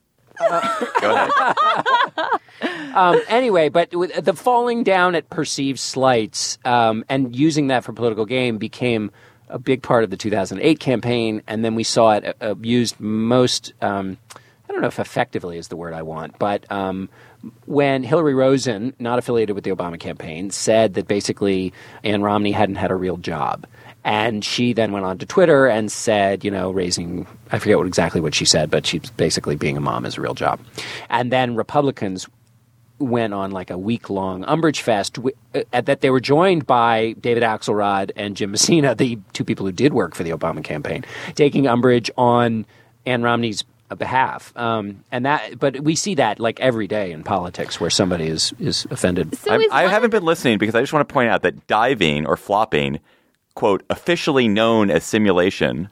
Go ahead. Um, anyway, but with the falling down at perceived slights um, and using that for political gain became a big part of the two thousand eight campaign, and then we saw it uh, used most um, I don't know if effectively is the word I want, but um, when Hillary Rosen, not affiliated with the Obama campaign, said that basically Ann Romney hadn't had a real job. And she then went on to Twitter and said, you know, raising, I forget what exactly what she said, but she's basically being a mom is a real job. And then Republicans went on like a week-long umbrage fest uh, that they were joined by David Axelrod and Jim Messina, the two people who did work for the Obama campaign, taking umbrage on Ann Romney's behalf. Um, and that, but we see that like every day in politics where somebody is, is offended. So I'm- is I one- haven't been listening because I just want to point out that diving or flopping, quote, officially known as simulation.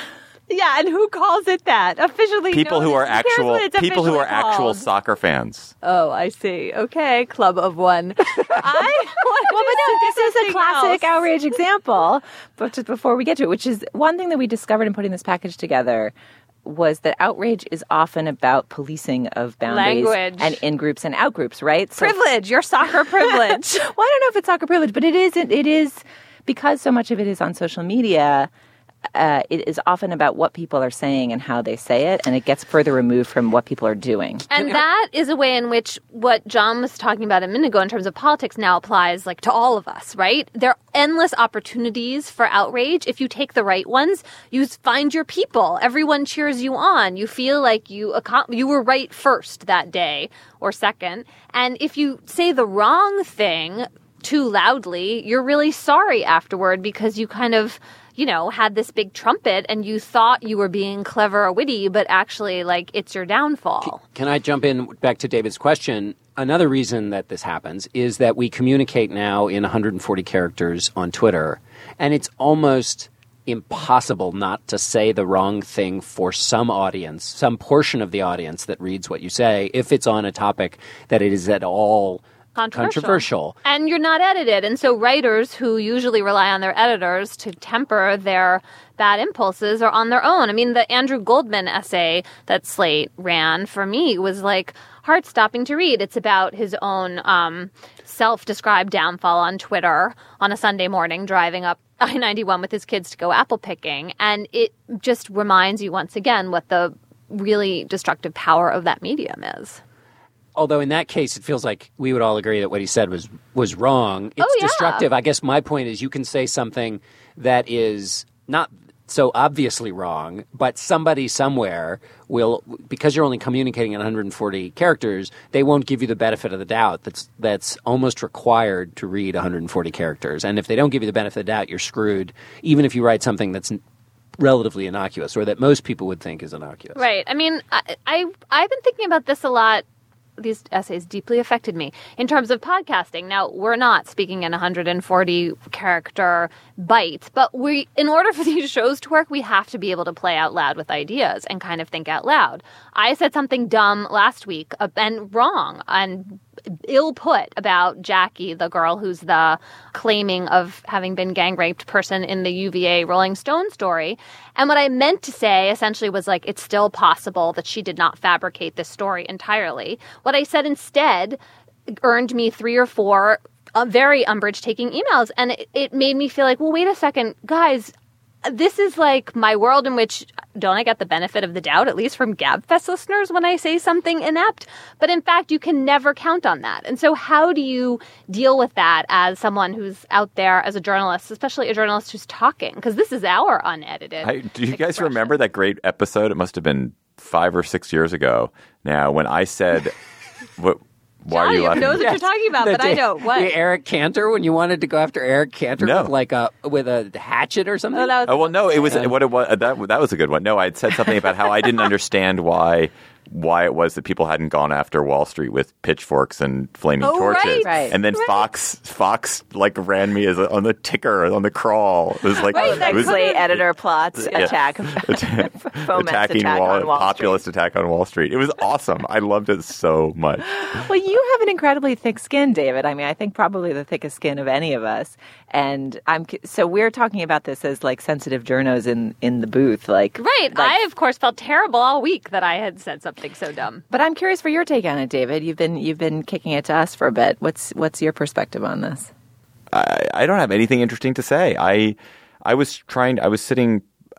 Yeah, and who calls it that? Officially, People known who are as- who cares actual what it's people who are officially actual called? soccer fans. Oh, I see. Okay, club of one. I Well, but no, this is a something classic else. outrage example. But just before we get to it, which is one thing that we discovered in putting this package together, was that outrage is often about policing of boundaries Language. and in groups and out groups, right? So- privilege, your soccer privilege. well, I don't know if it's soccer privilege, but it isn't. It is because so much of it is on social media. Uh, it is often about what people are saying and how they say it, and it gets further removed from what people are doing. And that is a way in which what John was talking about a minute ago in terms of politics now applies like to all of us, right? There are endless opportunities for outrage. If you take the right ones, you find your people. Everyone cheers you on. You feel like you accom- you were right first that day or second. And if you say the wrong thing too loudly, you're really sorry afterward because you kind of, you know, had this big trumpet and you thought you were being clever or witty, but actually, like, it's your downfall. Can I jump in back to David's question? Another reason that this happens is that we communicate now in one hundred forty characters on Twitter, and it's almost impossible not to say the wrong thing for some audience, some portion of the audience that reads what you say, if it's on a topic that it is at all Controversial. controversial. And you're not edited. And so writers who usually rely on their editors to temper their bad impulses are on their own. I mean, the Andrew Goldman essay that Slate ran for me was like heart-stopping to read. It's about his own um, self-described downfall on Twitter on a Sunday morning driving up I ninety-one with his kids to go apple picking. And it just reminds you once again what the really destructive power of that medium is. Although in that case, it feels like we would all agree that what he said was was wrong. It's Oh, yeah. destructive. I guess my point is you can say something that is not so obviously wrong, but somebody somewhere will, because you're only communicating in one hundred forty characters, they won't give you the benefit of the doubt that's that's almost required to read one hundred forty characters. And if they don't give you the benefit of the doubt, you're screwed, even if you write something that's relatively innocuous or that most people would think is innocuous. Right. I mean, I, I I've been thinking about this a lot. These essays deeply affected me in terms of podcasting. Now, we're not speaking in one hundred forty character bites, but we, in order for these shows to work, we have to be able to play out loud with ideas and kind of think out loud. I said something dumb last week uh, and wrong and ill put about Jackie, the girl who's the claiming of having been gang raped person in the U V A Rolling Stone story. And what I meant to say essentially was like, it's still possible that she did not fabricate this story entirely. What I said instead earned me three or four uh, very umbrage-taking emails. And it, it made me feel like, well, wait a second, guys, this is like my world in which, don't I get the benefit of the doubt, at least from GabFest listeners, when I say something inept? But in fact, you can never count on that. And so how do you deal with that as someone who's out there as a journalist, especially a journalist who's talking? Because this is our unedited I, do you guys expression. remember that great episode? It must have been five or six years ago now when I said, what, why are you laughing? knows what you're talking about, The but I day- don't. What? the Eric Cantor, when you wanted to go after Eric Cantor No. with like a with a hatchet or something. Oh, that was Oh well, no, it was what it was. That that was a good one. No, I'd said something about how I didn't understand why why it was that people hadn't gone after Wall Street with pitchforks and flaming Oh, torches, right, right. and then right. Fox Fox like ran me as a, on the ticker on the crawl. It was like Right, that it was Slate editor plots Yeah. attack, foment's attacking attack Wall, on Wall populist attack on Wall Street. It was awesome. I loved it so much. Street. Well, you have an incredibly thick skin, David. I mean, I think probably the thickest skin of any of us. And I'm so we're talking about this as like sensitive journos in in the booth, like Right. like- I, of course, felt terrible all week that I had said something so dumb. But I'm curious for your take on it, David. You've been you've been kicking it to us for a bit. What's what's your perspective on this? I, I don't have anything interesting to say. I I was trying. I was sitting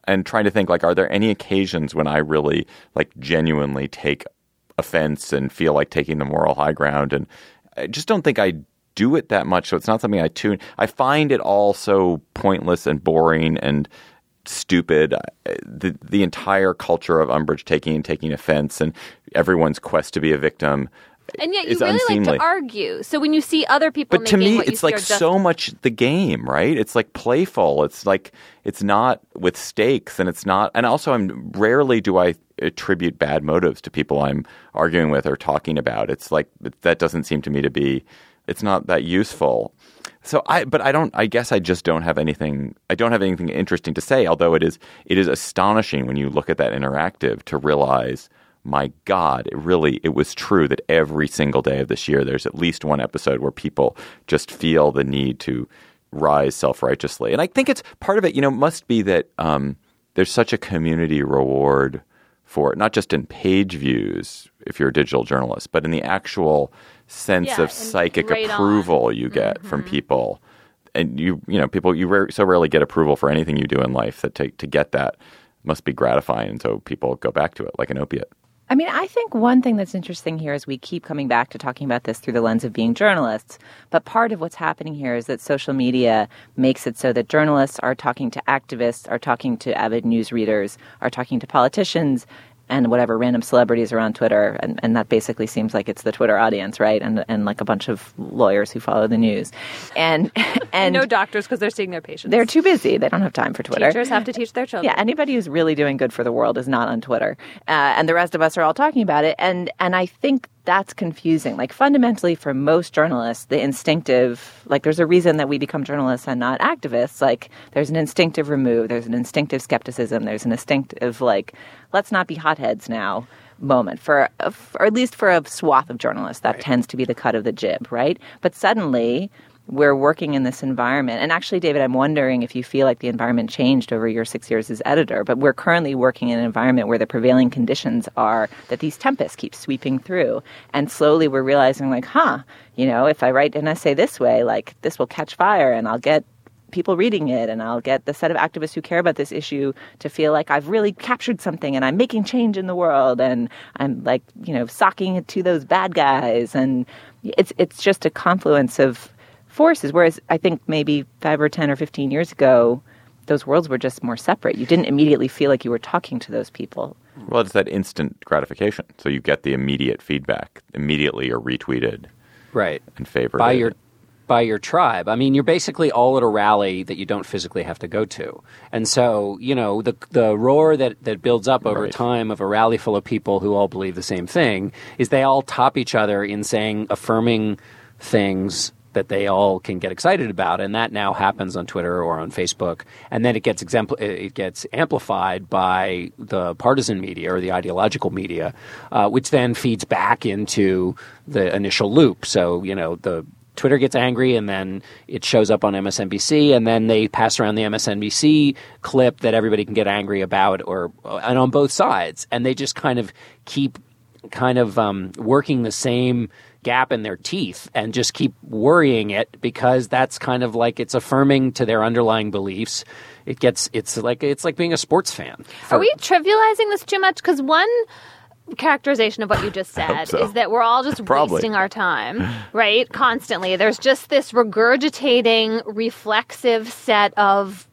and trying to think, like, are there any occasions when I really, like, genuinely take offense and feel like taking the moral high ground? And I just don't think I do it that much. So it's not something I tune. I find it all so pointless and boring and stupid. The the entire culture of umbrage taking and taking offense and everyone's quest to be a victim. And yet you is really unseemly. like to argue. So when you see other people But to making me, what you it's see like are just- so much the game, right? It's like playful. It's like it's not with stakes, and it's not. And also, I'm rarely do I attribute bad motives to people I'm arguing with or talking about. It's like that doesn't seem to me to be. It's not that useful. So I, but I don't. I guess I just don't have anything. I don't have anything interesting to say. Although it is, it is astonishing when you look at that interactive to realize, my God, it really, it was true that every single day of this year, there's at least one episode where people just feel the need to rise self-righteously. And I think it's part of it, you know, must be that um, there's such a community reward for it, not just in page views, if you're a digital journalist, but in the actual sense Yeah, of psychic right approval on. you get Mm-hmm. from people. And you, you know, people, you rare, so rarely get approval for anything you do in life that to, to get that must be gratifying. And so people go back to it like an opiate. I mean, I think one thing that's interesting here is we keep coming back to talking about this through the lens of being journalists. But part of what's happening here is that social media makes it so that journalists are talking to activists, are talking to avid news readers, are talking to politicians, and whatever random celebrities are on Twitter. And, and that basically seems like it's the Twitter audience, right? And and like a bunch of lawyers who follow the news. And and no doctors because they're seeing their patients. They're too busy. They don't have time for Twitter. Teachers have to teach their children. Yeah, anybody who's really doing good for the world is not on Twitter. Uh, and the rest of us are all talking about it. And and I think that's confusing. Like, fundamentally, for most journalists, the instinctive, like, there's a reason that we become journalists and not activists. Like, there's an instinctive remove, there's an instinctive skepticism, there's an instinctive, like, let's not be hotheads now moment for, for or at least for a swath of journalists. That right. tends to be the cut of the jib, right? But suddenly we're working in this environment. And actually, David, I'm wondering if you feel like the environment changed over your six years as editor. But we're currently working in an environment where the prevailing conditions are that these tempests keep sweeping through. And slowly we're realizing, like, huh, you know, if I write an essay this way, like, this will catch fire and I'll get people reading it, and I'll get the set of activists who care about this issue to feel like I've really captured something and I'm making change in the world, and I'm, like, you know, socking it to those bad guys. And it's it's just a confluence of forces, whereas I think maybe five or ten or fifteen years ago, those worlds were just more separate. You didn't immediately feel like you were talking to those people. Well, it's that instant gratification. So you get the immediate feedback. Immediately you're retweeted. Right. And favored. By your by your tribe. I mean, you're basically all at a rally that you don't physically have to go to. And so, you know, the the roar that, that builds up over right. time of a rally full of people who all believe the same thing is they all top each other in saying affirming things that they all can get excited about, and that now happens on Twitter or on Facebook, and then it gets exempl- it gets amplified by the partisan media or the ideological media, uh, which then feeds back into the initial loop. So, you know, the Twitter gets angry, and then it shows up on M S N B C, and then they pass around the M S N B C clip that everybody can get angry about, or and on both sides, and they just kind of keep kind of um, working the same gap in their teeth and just keep worrying it, because that's kind of like it's affirming to their underlying beliefs. It gets it's like it's like being a sports fan. For, Are we trivializing this too much? Because one characterization of what you just said so. is that we're all just Probably. wasting our time, right? Constantly. There's just this regurgitating, reflexive set of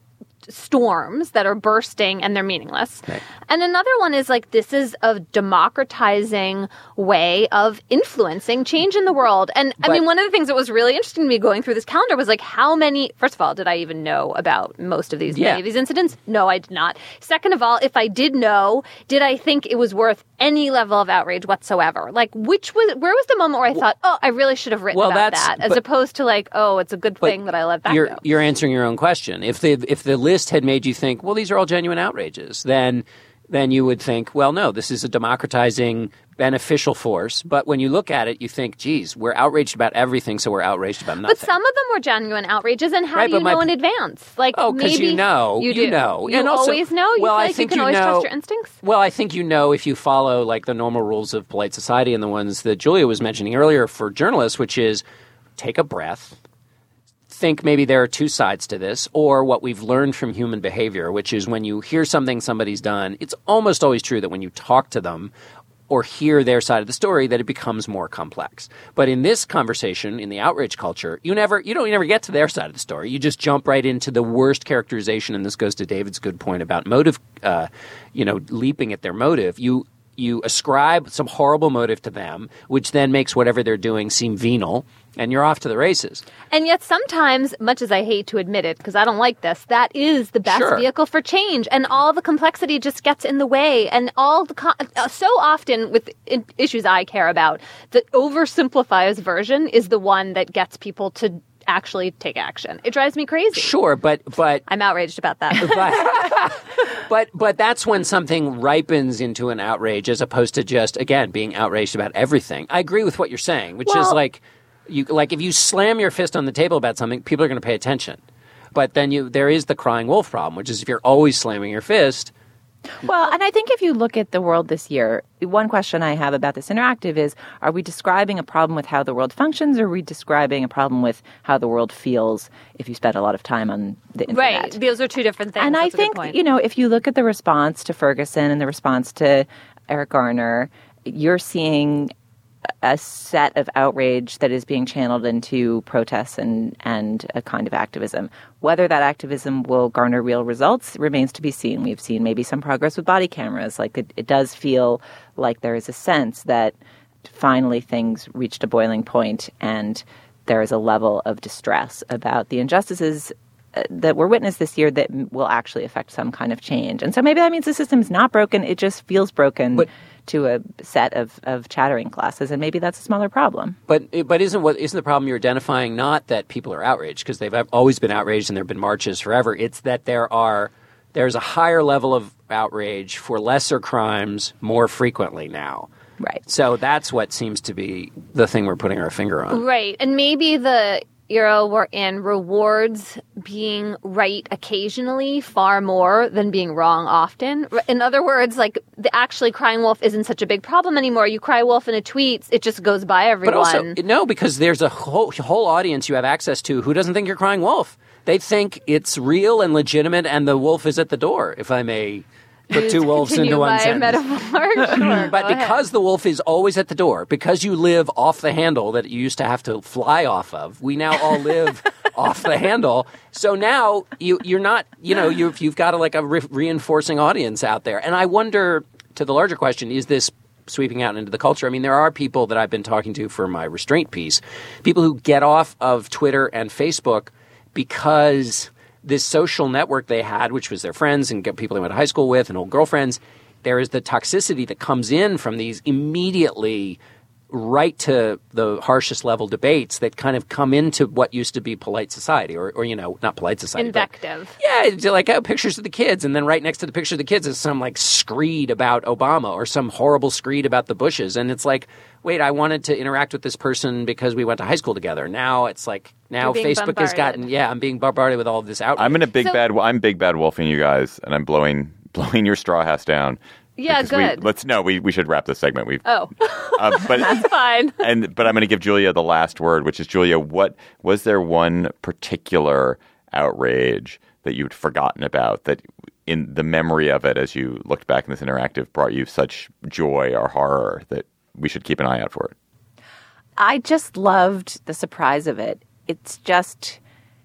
storms that are bursting and they're meaningless. Right. And another one is like, this is a democratizing way of influencing change in the world. And But, I mean, one of the things that was really interesting to me going through this calendar was like, how many, first of all, did I even know about most of these, Yeah. many of these incidents? No, I did not. Second of all, if I did know, did I think it was worth any level of outrage whatsoever? Like, which was, where was the moment where I thought, oh, I really should have written Well, about that's- that, as but- opposed to like, oh, it's a good But thing that I let that you're, go. You're answering your own question. If the if the list had made you think, well, these are all genuine outrages, then then you would think, well, no, this is a democratizing, beneficial force. But when you look at it, you think, geez, we're outraged about everything, so we're outraged about nothing. But some of them were genuine outrages, and how Right, do you but my- know in advance? Like, Oh, because maybe you know, you, you do. know, You and also, always know. You well, feel I like you think can you always know, trust your instincts. Well, I think you know if you follow like the normal rules of polite society and the ones that Julia was mentioning earlier for journalists, which is take a breath, think maybe there are two sides to this, or what we've learned from human behavior, which is when you hear something somebody's done, it's almost always true that when you talk to them or hear their side of the story, that it becomes more complex. But in this conversation, in the outrage culture, you never, you don't you never get to their side of the story. You just jump right into the worst characterization, and this goes to David's good point about motive, uh, you know, leaping at their motive. You you ascribe some horrible motive to them, which then makes whatever they're doing seem venal, and you're off to the races. And yet sometimes, much as I hate to admit it, because I don't like this, that is the best Sure. vehicle for change. And all the complexity just gets in the way. And all the co- uh, so often with in- issues I care about, the oversimplified version is the one that gets people to actually take action. It drives me crazy. Sure, but but I'm outraged about that. but, but but that's when something ripens into an outrage as opposed to just, again, being outraged about everything. I agree with what you're saying, which Well- is like, you like if you slam your fist on the table about something, people are going to pay attention. But then you there is the crying wolf problem, which is if you're always slamming your fist. Well, and I think if you look at the world this year, one question I have about this interactive is, are we describing a problem with how the world functions, or are we describing a problem with how the world feels if you spend a lot of time on the internet? Right. Those are two different things. And I That's a good think, point. you know, if you look at the response to Ferguson and the response to Eric Garner, you're seeing a set of outrage that is being channeled into protests and, and a kind of activism. Whether that activism will garner real results remains to be seen. We've seen maybe some progress with body cameras. Like it, it does feel like there is a sense that finally things reached a boiling point and there is a level of distress about the injustices that were witnessed this year that will actually affect some kind of change. And so maybe that means the system is not broken. It just feels broken But, to a set of, of chattering classes. And maybe that's a smaller problem. But but isn't what isn't the problem you're identifying not that people are outraged, because they've always been outraged and there have been marches forever. It's that there are there's a higher level of outrage for lesser crimes more frequently now. Right. So that's what seems to be the thing we're putting our finger on. Right. And maybe the era we're in rewards being right occasionally far more than being wrong often. In other words, like the actually crying wolf isn't such a big problem anymore. You cry wolf in a tweet, it just goes by everyone. But also, no, because there's a whole, whole audience you have access to who doesn't think you're crying wolf. They think it's real and legitimate and the wolf is at the door, if I may put two wolves Continue into one by sentence. metaphor. Sure, But go because ahead. the wolf is always at the door, because you live off the handle that you used to have to fly off of, we now all live off the handle. So now you, you're not, you know, you've, you've got a, like a re- reinforcing audience out there. And I wonder, to the larger question, is this sweeping out into the culture? I mean, there are people that I've been talking to for my restraint piece, people who get off of Twitter and Facebook because this social network they had, which was their friends and people they went to high school with and old girlfriends, there is the toxicity that comes in from these immediately right to the harshest level debates that kind of come into what used to be polite society, or, or you know, not polite society. Invective. But, yeah, it's like oh, pictures of the kids, and then right next to the picture of the kids is some like screed about Obama or some horrible screed about the Bushes. And it's like, wait, I wanted to interact with this person because we went to high school together. Now it's like, now You're being Facebook has gotten, bombarded. yeah, I'm being bombarded with all of this outrage. I'm in a big So- bad. I'm big bad wolfing you guys, and I'm blowing blowing your straw hats down. Yeah, Because we- good. let's no. We we should wrap this segment. We've Oh, uh, but that's fine. and but I'm going to give Julia the last word, which is Julia. What was there one particular outrage that you'd forgotten about that in the memory of it as you looked back in this interactive brought you such joy or horror that we should keep an eye out for it? I just loved the surprise of it. It's just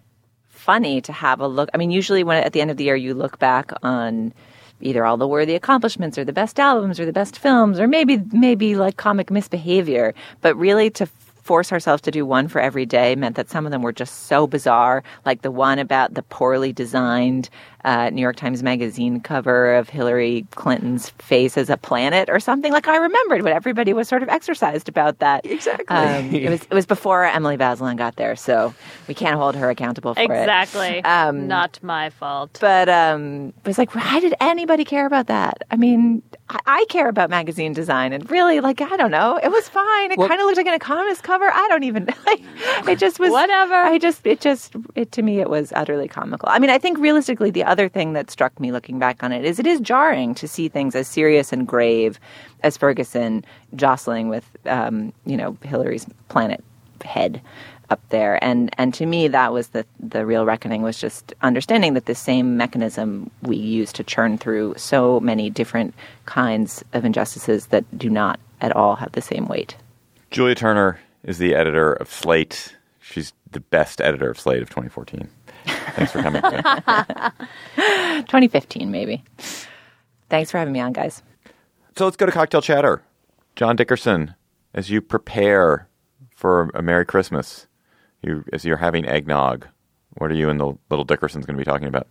funny to have a look. I mean, usually when at the end of the year you look back on either all the worthy accomplishments or the best albums or the best films or maybe maybe like comic misbehavior, but really to force ourselves to do one for every day meant that some of them were just so bizarre, like the one about the poorly designed uh, New York Times Magazine cover of Hillary Clinton's face as a planet or something. Like I remembered when everybody was sort of exercised about that. Exactly. Um, it was it was before Emily Bazelon got there, so we can't hold her accountable for it. Exactly. Um, Not my fault. But um, it was like, why did anybody care about that? I mean, I, I care about magazine design, and really, like, I don't know. It was fine. It Well- kind of looked like an Economist cover. I don't even. Like, it just was Whatever. I just, it just, it to me, it was utterly comical. I mean, I think realistically, the other thing that struck me looking back on it is it is jarring to see things as serious and grave as Ferguson jostling with, um, you know, Hillary's planet head. up there. And and to me, that was the the real reckoning, was just understanding that the same mechanism we use to churn through so many different kinds of injustices that do not at all have the same weight. Julia Turner is the editor of Slate. She's the best editor of Slate of twenty fourteen. Thanks for coming. twenty fifteen, maybe. Thanks for having me on, guys. So let's go to Cocktail Chatter. John Dickerson, as you prepare for a Merry Christmas, you as you're having eggnog, what are you and the little Dickersons going to be talking about?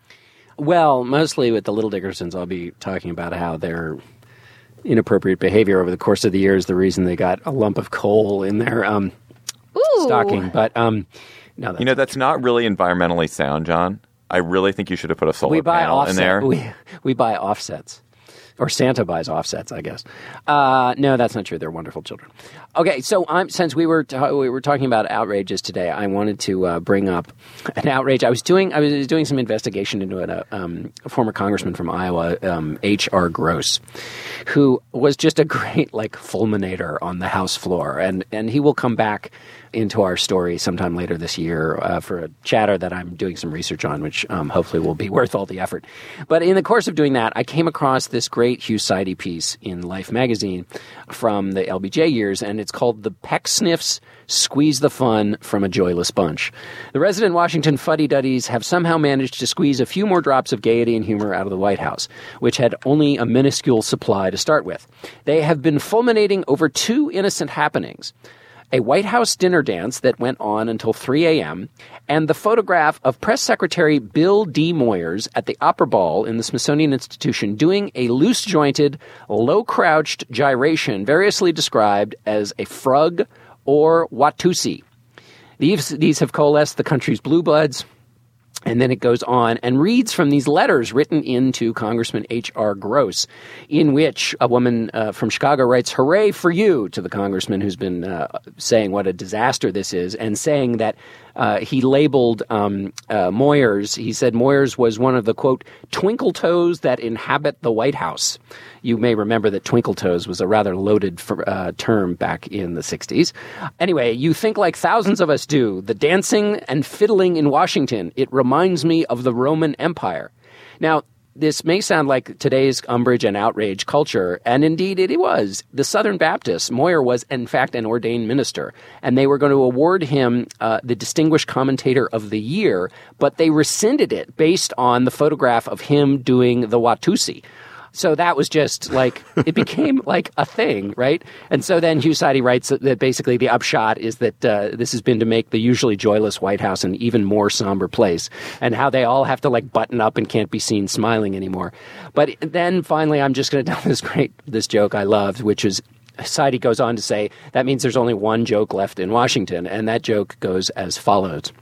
Well, mostly with the little Dickersons, I'll be talking about how their inappropriate behavior over the course of the year is the reason they got a lump of coal in their um, stocking. But um, no, you know, that's not really environmentally sound, John. I really think you should have put a solar we buy panel offset, in there. We, we buy offsets. Or Santa buys offsets, I guess. Uh, no, that's not true. They're wonderful children. Okay, so I'm, since we were ta- we were talking about outrages today, I wanted to uh, bring up an outrage. I was doing I was doing some investigation into a, um, a former congressman from Iowa, um, H R Gross, who was just a great like fulminator on the House floor, and and he will come back into our story sometime later this year uh, for a chatter that I'm doing some research on, which um, hopefully will be worth all the effort. But in the course of doing that, I came across this great Hugh Sidey piece in Life magazine from the L B J years, and it's called The Pecksniffs Squeeze the Fun from a Joyless Bunch. The resident Washington fuddy-duddies have somehow managed to squeeze a few more drops of gaiety and humor out of the White House, which had only a minuscule supply to start with. They have been fulminating over two innocent happenings: a White House dinner dance that went on until three a.m., and the photograph of Press Secretary Bill D. Moyers at the Opera Ball in the Smithsonian Institution doing a loose-jointed, low-crouched gyration variously described as a frug or Watusi. These, these have coalesced the country's blue bloods. And then it goes on and reads from these letters written into Congressman H R Gross, in which a woman uh, from Chicago writes, "Hooray for you," to the congressman who's been uh, saying what a disaster this is, and saying that uh, he labeled um, uh, Moyers, he said Moyers was one of the, quote, twinkle toes that inhabit the White House. You may remember that twinkle toes was a rather loaded for, uh, term back in the sixties. Anyway, you think like thousands of us do. The dancing and fiddling in Washington, it reminds me of the Roman Empire. Now, this may sound like today's umbrage and outrage culture, and indeed it was. The Southern Baptists, Moyer was in fact an ordained minister, and they were going to award him uh, the Distinguished Commentator of the Year, but they rescinded it based on the photograph of him doing the Watusi. So that was just like, it became like a thing, right? And so then Hugh Sidey writes that, that basically the upshot is that uh, this has been to make the usually joyless White House an even more somber place, and how they all have to like button up and can't be seen smiling anymore. But then finally, I'm just going to tell this great, this joke I loved, which is, Sidey goes on to say, that means there's only one joke left in Washington, and that joke goes as follows.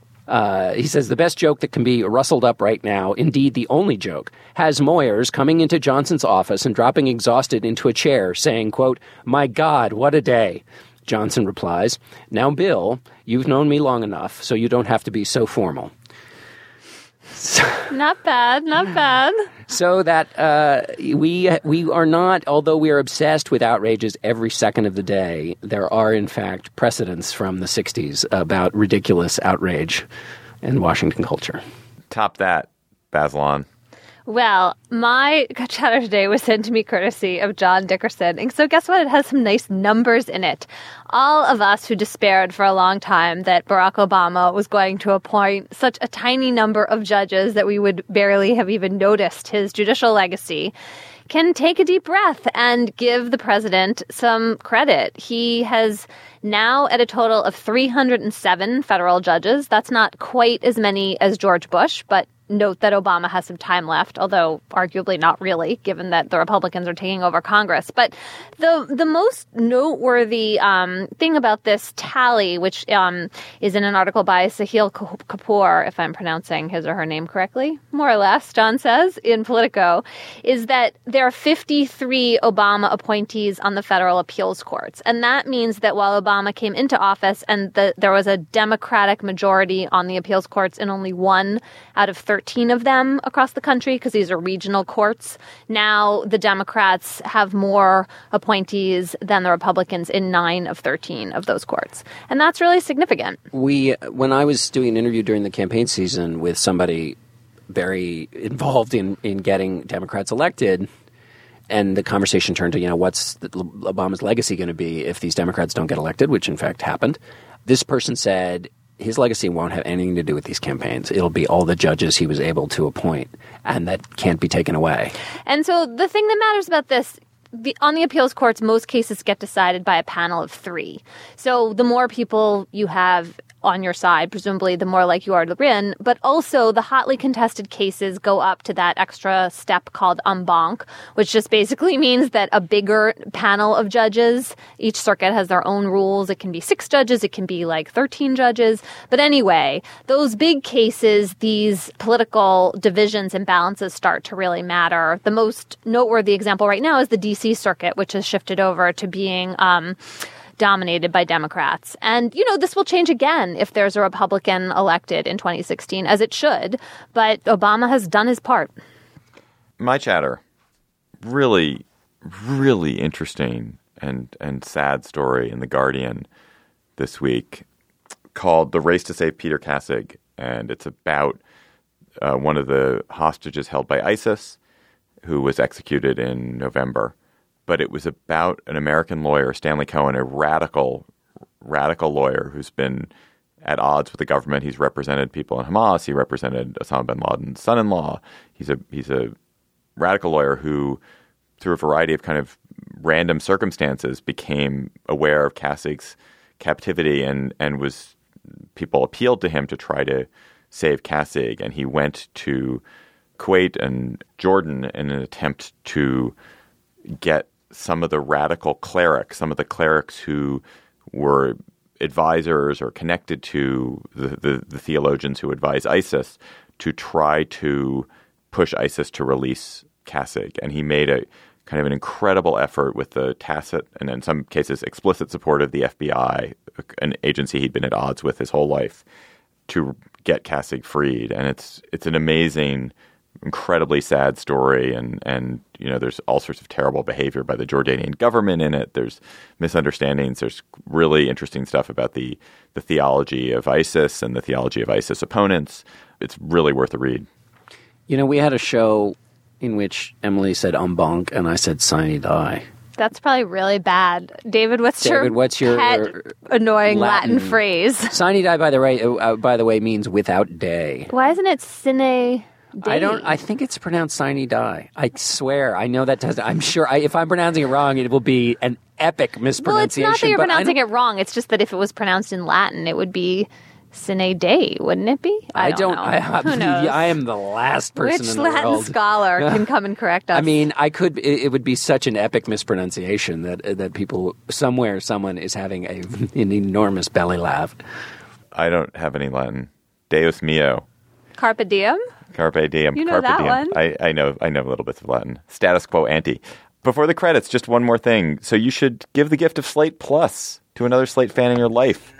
Uh, he says, the best joke that can be rustled up right now, indeed the only joke, has Moyers coming into Johnson's office and dropping exhausted into a chair, saying, quote, "My God, what a day." Johnson replies, "Now, Bill, you've known me long enough, so you don't have to be so formal." Not bad, not bad. So that uh, we we are not, although we are obsessed with outrages every second of the day, there are in fact precedents from the sixties about ridiculous outrage in Washington culture. Top that, Bazelon. Well, my chatter today was sent to me courtesy of John Dickerson. And so guess what? It has some nice numbers in it. All of us who despaired for a long time that Barack Obama was going to appoint such a tiny number of judges that we would barely have even noticed his judicial legacy can take a deep breath and give the president some credit. He has now at a total of three hundred seven federal judges. That's not quite as many as George Bush, but note that Obama has some time left, although arguably not really, given that the Republicans are taking over Congress. But the the most noteworthy um, thing about this tally, which um, is in an article by Sahil Kapoor, if I'm pronouncing his or her name correctly, more or less, John says, in Politico, is that there are fifty-three Obama appointees on the federal appeals courts. And that means that while Obama came into office and the, there was a Democratic majority on the appeals courts in only one out of thirteen of them across the country because these are regional courts. Now the Democrats have more appointees than the Republicans in nine of thirteen of those courts. And that's really significant. We, when I was doing an interview during the campaign season with somebody very involved in, in getting Democrats elected, and the conversation turned to, you know, what's the, Obama's legacy going to be if these Democrats don't get elected, which in fact happened. This person said his legacy won't have anything to do with these campaigns. It'll be all the judges he was able to appoint, and that can't be taken away. And so the thing that matters about this, the, on the appeals courts, most cases get decided by a panel of three. So the more people you have on your side, presumably the more like you are to win. But also the hotly contested cases go up to that extra step called en banc, which just basically means that a bigger panel of judges, each circuit has their own rules. It can be six judges. It can be like thirteen judges. But anyway, those big cases, these political divisions and balances start to really matter. The most noteworthy example right now is the D C circuit, which has shifted over to being um, dominated by Democrats. And, you know, this will change again if there's a Republican elected in twenty sixteen, as it should. But Obama has done his part. My chatter, really, really interesting and, and sad story in The Guardian this week called The Race to Save Peter Kassig. And it's about uh, one of the hostages held by ISIS who was executed in November. But it was about an American lawyer, Stanley Cohen, a radical, radical lawyer who's been at odds with the government. He's represented people in Hamas. He represented Osama bin Laden's son-in-law. He's a he's a radical lawyer who, through a variety of kind of random circumstances, became aware of Kassig's captivity and and was people appealed to him to try to save Kassig, and he went to Kuwait and Jordan in an attempt to get some of the radical clerics, some of the clerics who were advisors or connected to the, the, the theologians who advise ISIS to try to push ISIS to release Kassig. And he made a kind of an incredible effort with the tacit and in some cases explicit support of the F B I, an agency he'd been at odds with his whole life, to get Kassig freed. And it's it's an amazing, incredibly sad story, and, and you know there's all sorts of terrible behavior by the Jordanian government in it. There's misunderstandings. There's really interesting stuff about the the theology of ISIS and the theology of ISIS opponents. It's really worth a read. You know, we had a show in which Emily said en banc and I said sine die. That's probably really bad. David, what's David, your what's your pet annoying Latin, Latin phrase? Sine die, by the way, uh, by the way, means without day. Why isn't it sine? I don't. I think it's pronounced sine die. I swear. I know that doesn't. I'm sure. I, if I'm pronouncing it wrong, it will be an epic mispronunciation. Well, it's not that you're but pronouncing it wrong. It's just that if it was pronounced in Latin, it would be sine die, wouldn't it be? I, I don't, don't. know. I, I, Who knows? I am the last person Which in the Latin world. scholar can come and correct us? I mean, I could. It, it would be such an epic mispronunciation that that people somewhere, someone is having a, an enormous belly laugh. I don't have any Latin. Deus mio. Carpe diem? Carpe diem. You know Carpe that diem. one? I, I know I know little bits of Latin. Status quo ante. Before the credits, just one more thing. So you should give the gift of Slate Plus to another Slate fan in your life.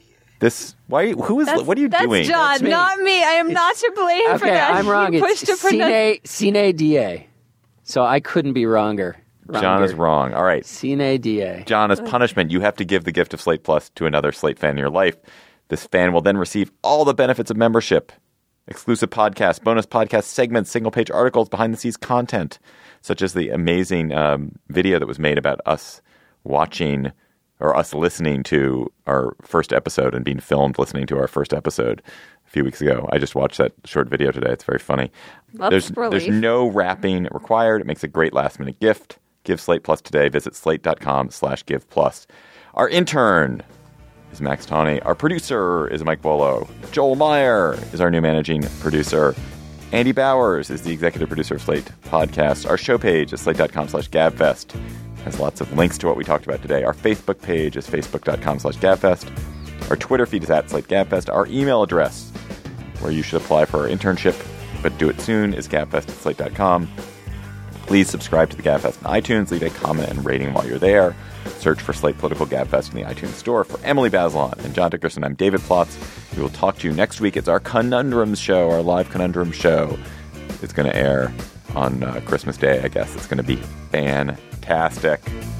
This why who is That's, what are you that's doing? John, That's me. not me. I am not to blame Okay, for that. I'm wrong. You It's pushed a pronoun- sine sine die. So I couldn't be wronger. wronger. John is wrong. All right. Sine die. John, as punishment, you have to give the gift of Slate Plus to another Slate fan in your life. This fan will then receive all the benefits of membership. Exclusive podcasts, bonus podcast segments, single-page articles, behind-the-scenes content, such as the amazing um, video that was made about us watching or us listening to our first episode and being filmed listening to our first episode a few weeks ago. I just watched that short video today. It's very funny. That's there's, relief. there's no wrapping required. It makes a great last-minute gift. Give Slate Plus today. Visit slate.com slash give plus. Our intern is Max Tawney. Our producer is Mike Bolo. Joel Meyer is our new managing producer. Andy Bowers is the executive producer of Slate Podcast. Our show page is slate.com slash gabfest. Has lots of links to what we talked about today. Our Facebook page is facebook.com slash gabfest. Our Twitter feed is at Slate Gabfest. Our email address, where you should apply for our internship, but do it soon, is gabfest at slate dot com. Please subscribe to the Gabfest on iTunes. Leave a comment and rating while you're there. Search for Slate Political Gabfest in the iTunes Store. For Emily Bazelon and John Dickerson, I'm David Plotz. We will talk to you next week. It's our Conundrums show, our live Conundrum show. It's going to air on uh, Christmas Day, I guess. It's going to be fantastic.